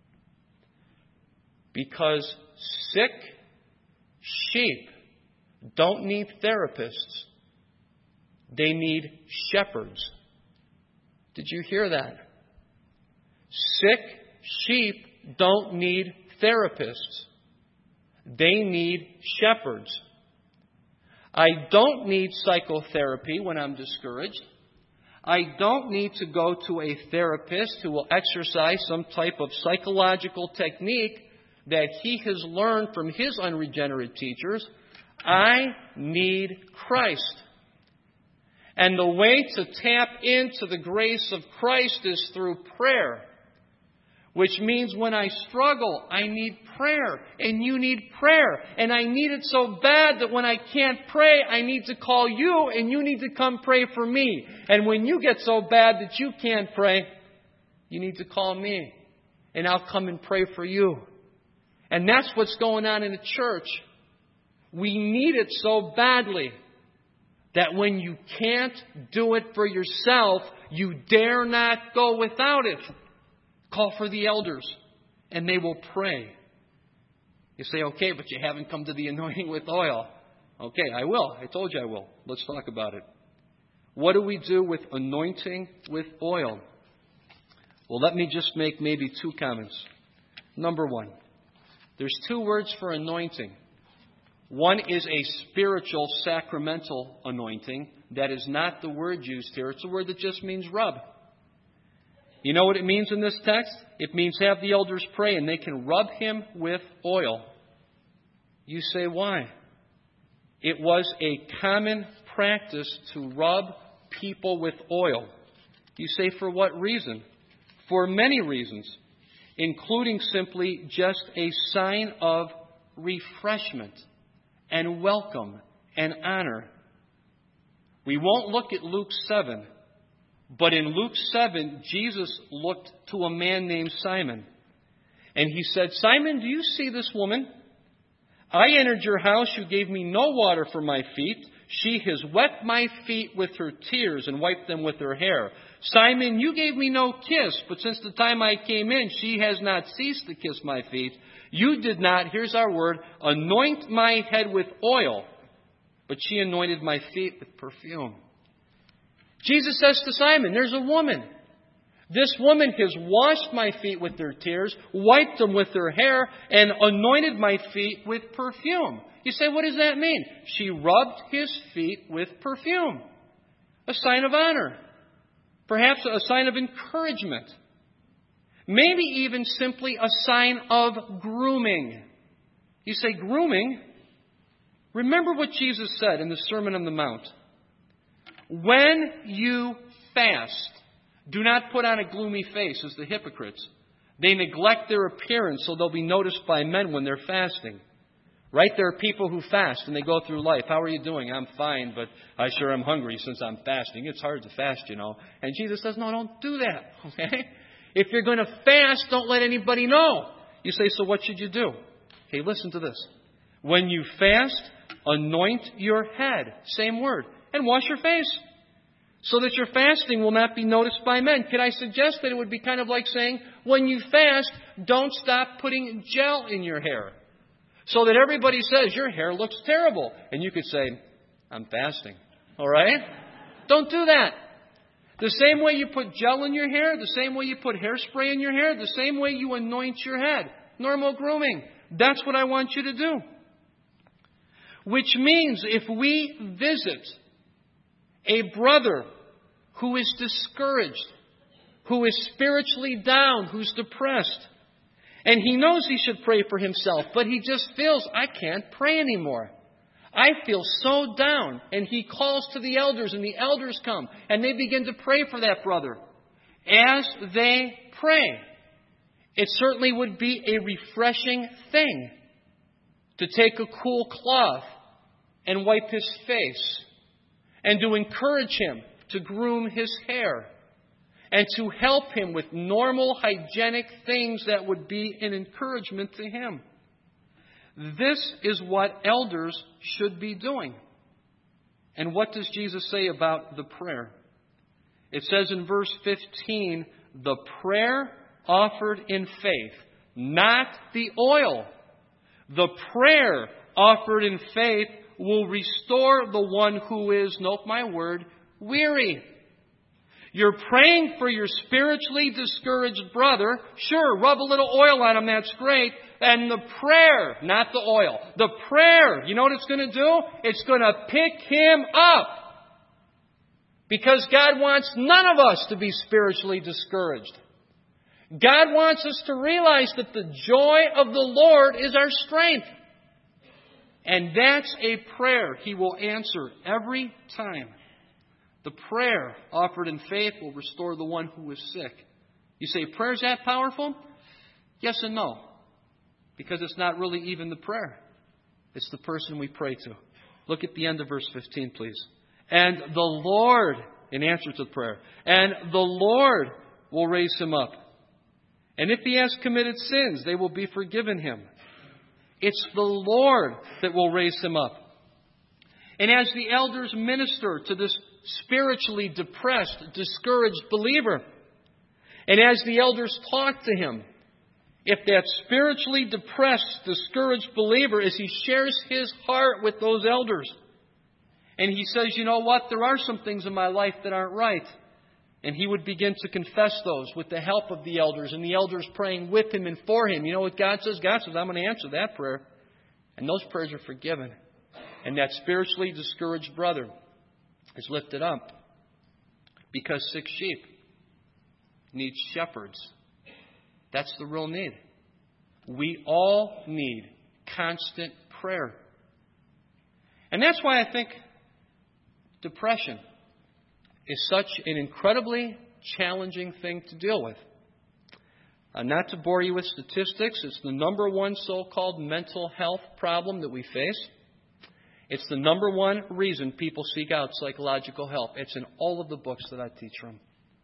Because sick sheep don't need therapists. They need shepherds. Did you hear that? Sick sheep don't need therapists. They need shepherds. I don't need psychotherapy when I'm discouraged. I don't need to go to a therapist who will exercise some type of psychological technique that he has learned from his unregenerate teachers. I need Christ. And the way to tap into the grace of Christ is through prayer. Which means when I struggle, I need prayer. And you need prayer. And I need it so bad that when I can't pray, I need to call you and you need to come pray for me. And when you get so bad that you can't pray, you need to call me. And I'll come and pray for you. And that's what's going on in the church. We need it so badly that when you can't do it for yourself, you dare not go without it. Call for the elders, and they will pray. You say, okay, but you haven't come to the anointing with oil. Okay, I will. I told you I will. Let's talk about it. What do we do with anointing with oil? Well, let me just make maybe two comments. Number one, there's two words for anointing. One is a spiritual sacramental anointing. That is not the word used here. It's a word that just means rub. You know what it means in this text? It means have the elders pray and they can rub him with oil. You say, why? It was a common practice to rub people with oil. You say, for what reason? For many reasons, including simply just a sign of refreshment and welcome and honor. We won't look at Luke seven, but in Luke seven, Jesus looked to a man named Simon. And he said, Simon, do you see this woman? I entered your house. You gave me no water for my feet. She has wet my feet with her tears and wiped them with her hair. Simon, you gave me no kiss, but since the time I came in, she has not ceased to kiss my feet. You did not, here's our word, anoint my head with oil, but she anointed my feet with perfume. Jesus says to Simon, there's a woman. This woman has washed my feet with her tears, wiped them with her hair, and anointed my feet with perfume. You say, what does that mean? She rubbed his feet with perfume. A sign of honor. Perhaps a sign of encouragement. Maybe even simply a sign of grooming. You say, grooming? Remember what Jesus said in the Sermon on the Mount. When you fast, do not put on a gloomy face as the hypocrites. They neglect their appearance so they'll be noticed by men when they're fasting. Right? There are people who fast and they go through life. How are you doing? I'm fine, but I sure am hungry since I'm fasting. It's hard to fast, you know. And Jesus says, no, don't do that. Okay? If you're going to fast, don't let anybody know. You say, so what should you do? Okay, listen to this. When you fast, anoint your head. Same word. And wash your face. So that your fasting will not be noticed by men. Could I suggest that it would be kind of like saying, when you fast, don't stop putting gel in your hair. So that everybody says, your hair looks terrible. And you could say, I'm fasting. All right? Don't do that. The same way you put gel in your hair, the same way you put hairspray in your hair, the same way you anoint your head. Normal grooming. That's what I want you to do. Which means if we visit a brother who is discouraged, who is spiritually down, who's depressed, and he knows he should pray for himself, but he just feels, I can't pray anymore. I feel so down. And he calls to the elders, and the elders come, and they begin to pray for that brother. As they pray, it certainly would be a refreshing thing to take a cool cloth and wipe his face, and to encourage him to groom his hair, and to help him with normal hygienic things that would be an encouragement to him. This is what elders should be doing. And what does Jesus say about the prayer? It says in verse fifteen, the prayer offered in faith, not the oil. The prayer offered in faith will restore the one who is, note my word, weary. You're praying for your spiritually discouraged brother. Sure, rub a little oil on him, that's great. And the prayer, not the oil, the prayer, you know what it's going to do? It's going to pick him up. Because God wants none of us to be spiritually discouraged. God wants us to realize that the joy of the Lord is our strength. And that's a prayer He will answer every time. The prayer offered in faith will restore the one who is sick. You say, prayer is that powerful? Yes and no. Because it's not really even the prayer. It's the person we pray to. Look at the end of verse fifteen, please. And the Lord, in answer to prayer, and the Lord will raise him up. And if he has committed sins, they will be forgiven him. It's the Lord that will raise him up. And as the elders minister to this spiritually depressed, discouraged believer, and as the elders talk to him, if that spiritually depressed, discouraged believer, as he shares his heart with those elders, and he says, you know what, there are some things in my life that aren't right. And he would begin to confess those with the help of the elders, and the elders praying with him and for him. You know what God says? God says, I'm going to answer that prayer. And those prayers are forgiven. And that spiritually discouraged brother is lifted up. Because sick sheep need shepherds. That's the real need. We all need constant prayer. And that's why I think depression is such an incredibly challenging thing to deal with. Uh, not to bore you with statistics, it's the number one so-called mental health problem that we face. It's the number one reason people seek out psychological help. It's in all of the books that I teach from.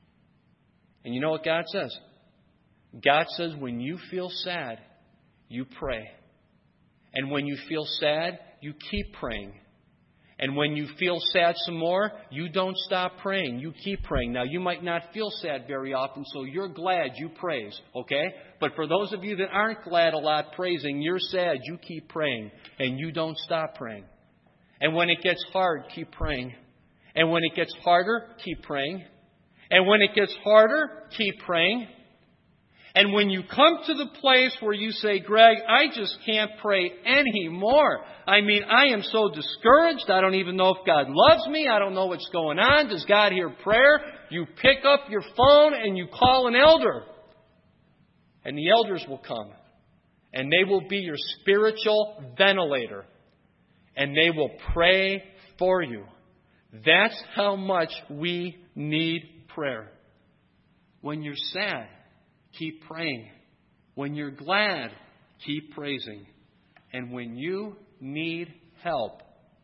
And you know what God says? God says when you feel sad, you pray. And when you feel sad, you keep praying. And when you feel sad some more, you don't stop praying. You keep praying. Now, you might not feel sad very often, so you're glad you praise, okay? But for those of you that aren't glad a lot praising, you're sad, you keep praying. And you don't stop praying. And when it gets hard, keep praying. And when it gets harder, keep praying. And when it gets harder, keep praying. And when you come to the place where you say, Greg, I just can't pray anymore. I mean, I am so discouraged. I don't even know if God loves me. I don't know what's going on. Does God hear prayer? You pick up your phone and you call an elder. And the elders will come. And they will be your spiritual ventilator. And they will pray for you. That's how much we need prayer. When you're sad, keep praying. When you're glad, keep praising. And when you need help,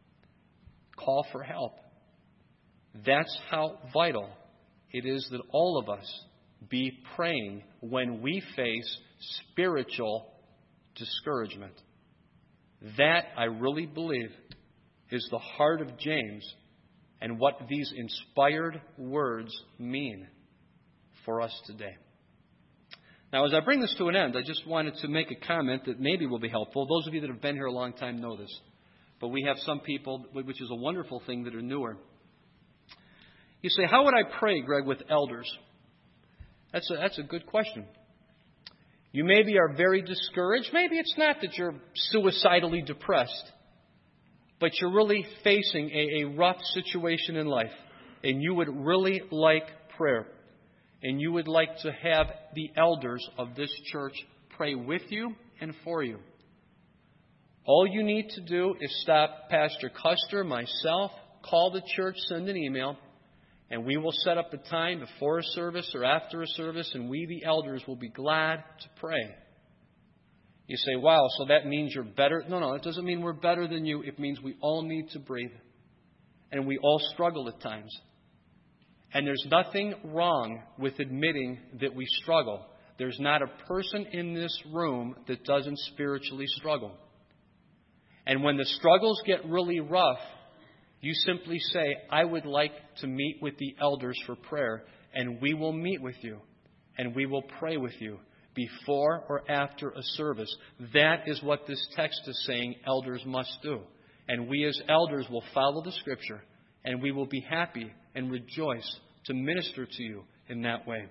call for help. That's how vital it is that all of us be praying when we face spiritual discouragement. That, I really believe, is the heart of James and what these inspired words mean for us today. Now, as I bring this to an end, I just wanted to make a comment that maybe will be helpful. Those of you that have been here a long time know this. But we have some people, which is a wonderful thing, that are newer. You say, how would I pray, Greg, with elders? That's a, that's a good question. You maybe are very discouraged. Maybe it's not that you're suicidally depressed, but you're really facing a, a rough situation in life, and you would really like prayer. And you would like to have the elders of this church pray with you and for you. All you need to do is stop Pastor Custer, myself, call the church, send an email, and we will set up a time before a service or after a service, and we, the elders, will be glad to pray. You say, wow, so that means you're better? No, no, it doesn't mean we're better than you. It means we all need to breathe. And we all struggle at times. And there's nothing wrong with admitting that we struggle. There's not a person in this room that doesn't spiritually struggle. And when the struggles get really rough, you simply say, I would like to meet with the elders for prayer, and we will meet with you, and we will pray with you before or after a service. That is what this text is saying elders must do. And we as elders will follow the Scripture, and we will be happy and rejoice to minister to you in that way.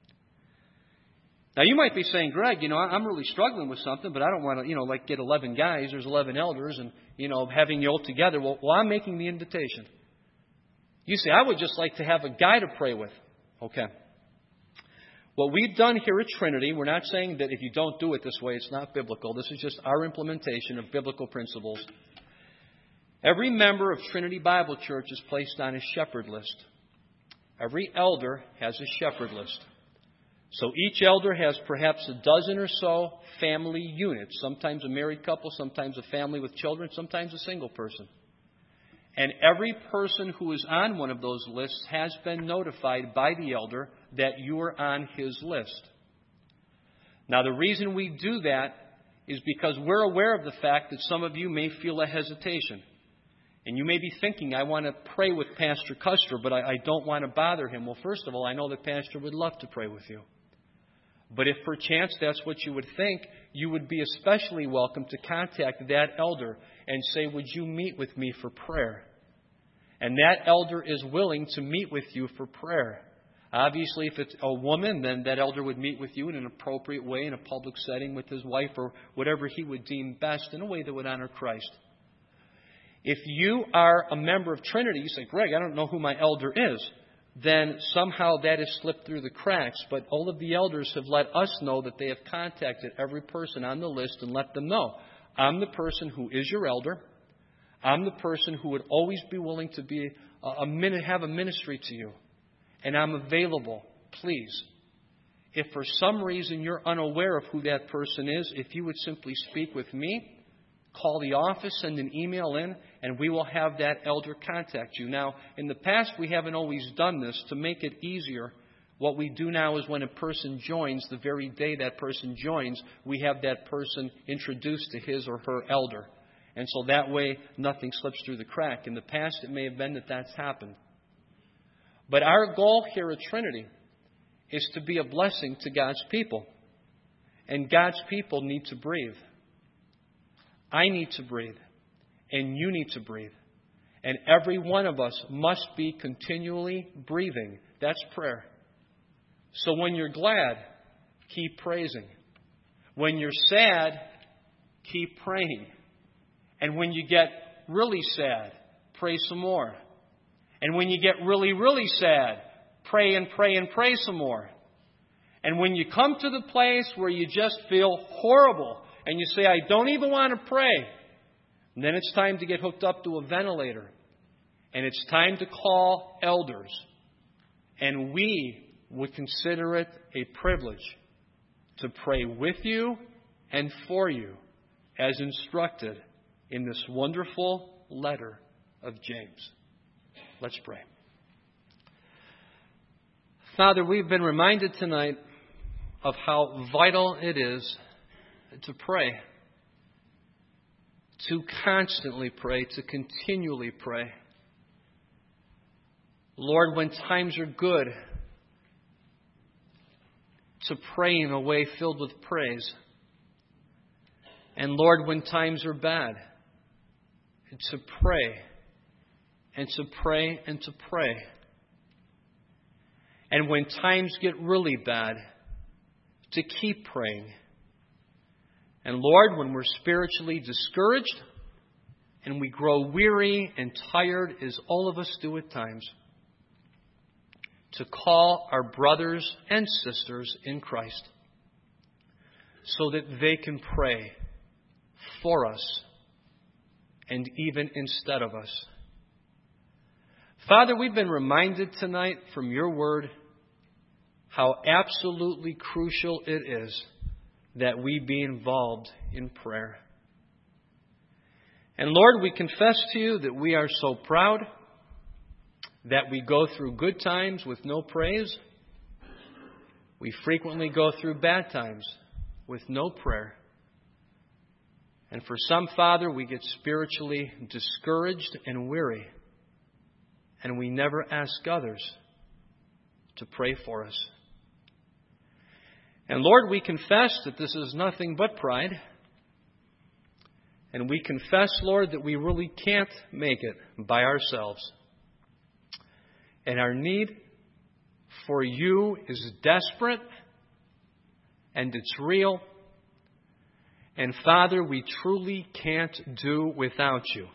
Now, you might be saying, Greg, you know, I'm really struggling with something, but I don't want to, you know, like get eleven guys. There's eleven elders and, you know, having you all together. Well, well, I'm making the invitation. You say, I would just like to have a guy to pray with. Okay. What we've done here at Trinity, we're not saying that if you don't do it this way, it's not biblical. This is just our implementation of biblical principles. Every member of Trinity Bible Church is placed on a shepherd list. Every elder has a shepherd list. So each elder has perhaps a dozen or so family units, sometimes a married couple, sometimes a family with children, sometimes a single person. And every person who is on one of those lists has been notified by the elder that you are on his list. Now, the reason we do that is because we're aware of the fact that some of you may feel a hesitation. And you may be thinking, I want to pray with Pastor Custer, but I, I don't want to bother him. Well, first of all, I know that Pastor would love to pray with you. But if perchance that's what you would think, you would be especially welcome to contact that elder and say, would you meet with me for prayer? And that elder is willing to meet with you for prayer. Obviously, if it's a woman, then that elder would meet with you in an appropriate way in a public setting with his wife or whatever he would deem best in a way that would honor Christ. If you are a member of Trinity, you say, Greg, I don't know who my elder is. Then somehow that has slipped through the cracks. But all of the elders have let us know that they have contacted every person on the list and let them know, I'm the person who is your elder. I'm the person who would always be willing to be a, a minute, have a ministry to you. And I'm available please, if for some reason you're unaware of who that person is, if you would simply speak with me, call the office, send an email in, and we will have that elder contact you. Now, in the past, we haven't always done this. To make it easier, what we do now is when a person joins, the very day that person joins, we have that person introduced to his or her elder. And so that way, nothing slips through the crack. In the past, it may have been that that's happened. But our goal here at Trinity is to be a blessing to God's people. And God's people need to breathe. I need to breathe. And you need to breathe. And every one of us must be continually breathing. That's prayer. So when you're glad, keep praising. When you're sad, keep praying. And when you get really sad, pray some more. And when you get really, really sad, pray and pray and pray some more. And when you come to the place where you just feel horrible and you say, I don't even want to pray, then it's time to get hooked up to a ventilator. And it's time to call elders. And we would consider it a privilege to pray with you and for you as instructed in this wonderful letter of James. Let's pray. Father, we've been reminded tonight of how vital it is to pray, to constantly pray, to continually pray. Lord, when times are good, to pray in a way filled with praise. And Lord, when times are bad, to pray, and to pray, and to pray. And when times get really bad, to keep praying. And Lord, when we're spiritually discouraged, and we grow weary and tired, as all of us do at times, to call our brothers and sisters in Christ so that they can pray for us and even instead of us. Father, we've been reminded tonight from your word how absolutely crucial it is that we be involved in prayer. And Lord, we confess to you that we are so proud that we go through good times with no praise. We frequently go through bad times with no prayer. And for some, Father, we get spiritually discouraged and weary. And we never ask others to pray for us. And Lord, we confess that this is nothing but pride. And we confess, Lord, that we really can't make it by ourselves. And our need for you is desperate, and it's real. And Father, we truly can't do without you.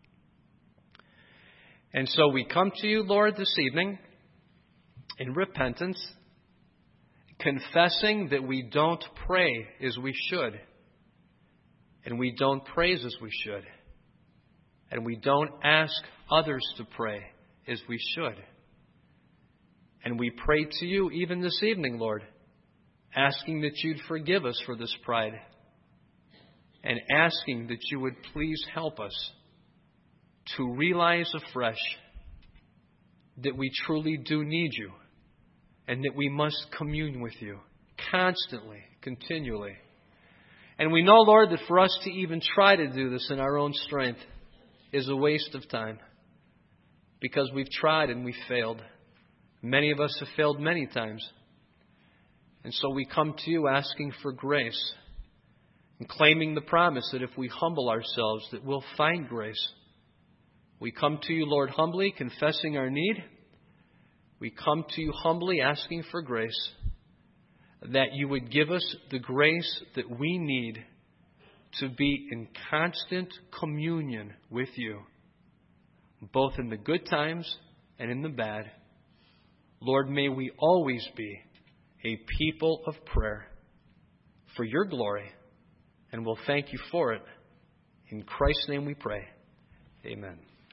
And so we come to you, Lord, this evening in repentance, confessing that we don't pray as we should, and we don't praise as we should, and we don't ask others to pray as we should. And we pray to you even this evening, Lord, asking that you'd forgive us for this pride, and asking that you would please help us to realize afresh that we truly do need you, and that we must commune with you constantly, continually. And we know, Lord, that for us to even try to do this in our own strength is a waste of time, because we've tried and we've failed. Many of us have failed many times. And so we come to you asking for grace and claiming the promise that if we humble ourselves, that we'll find grace. We come to you, Lord, humbly, confessing our need. We come to you humbly, asking for grace, that you would give us the grace that we need to be in constant communion with you, both in the good times and in the bad. Lord, may we always be a people of prayer for your glory, and we'll thank you for it. In Christ's name we pray. Amen.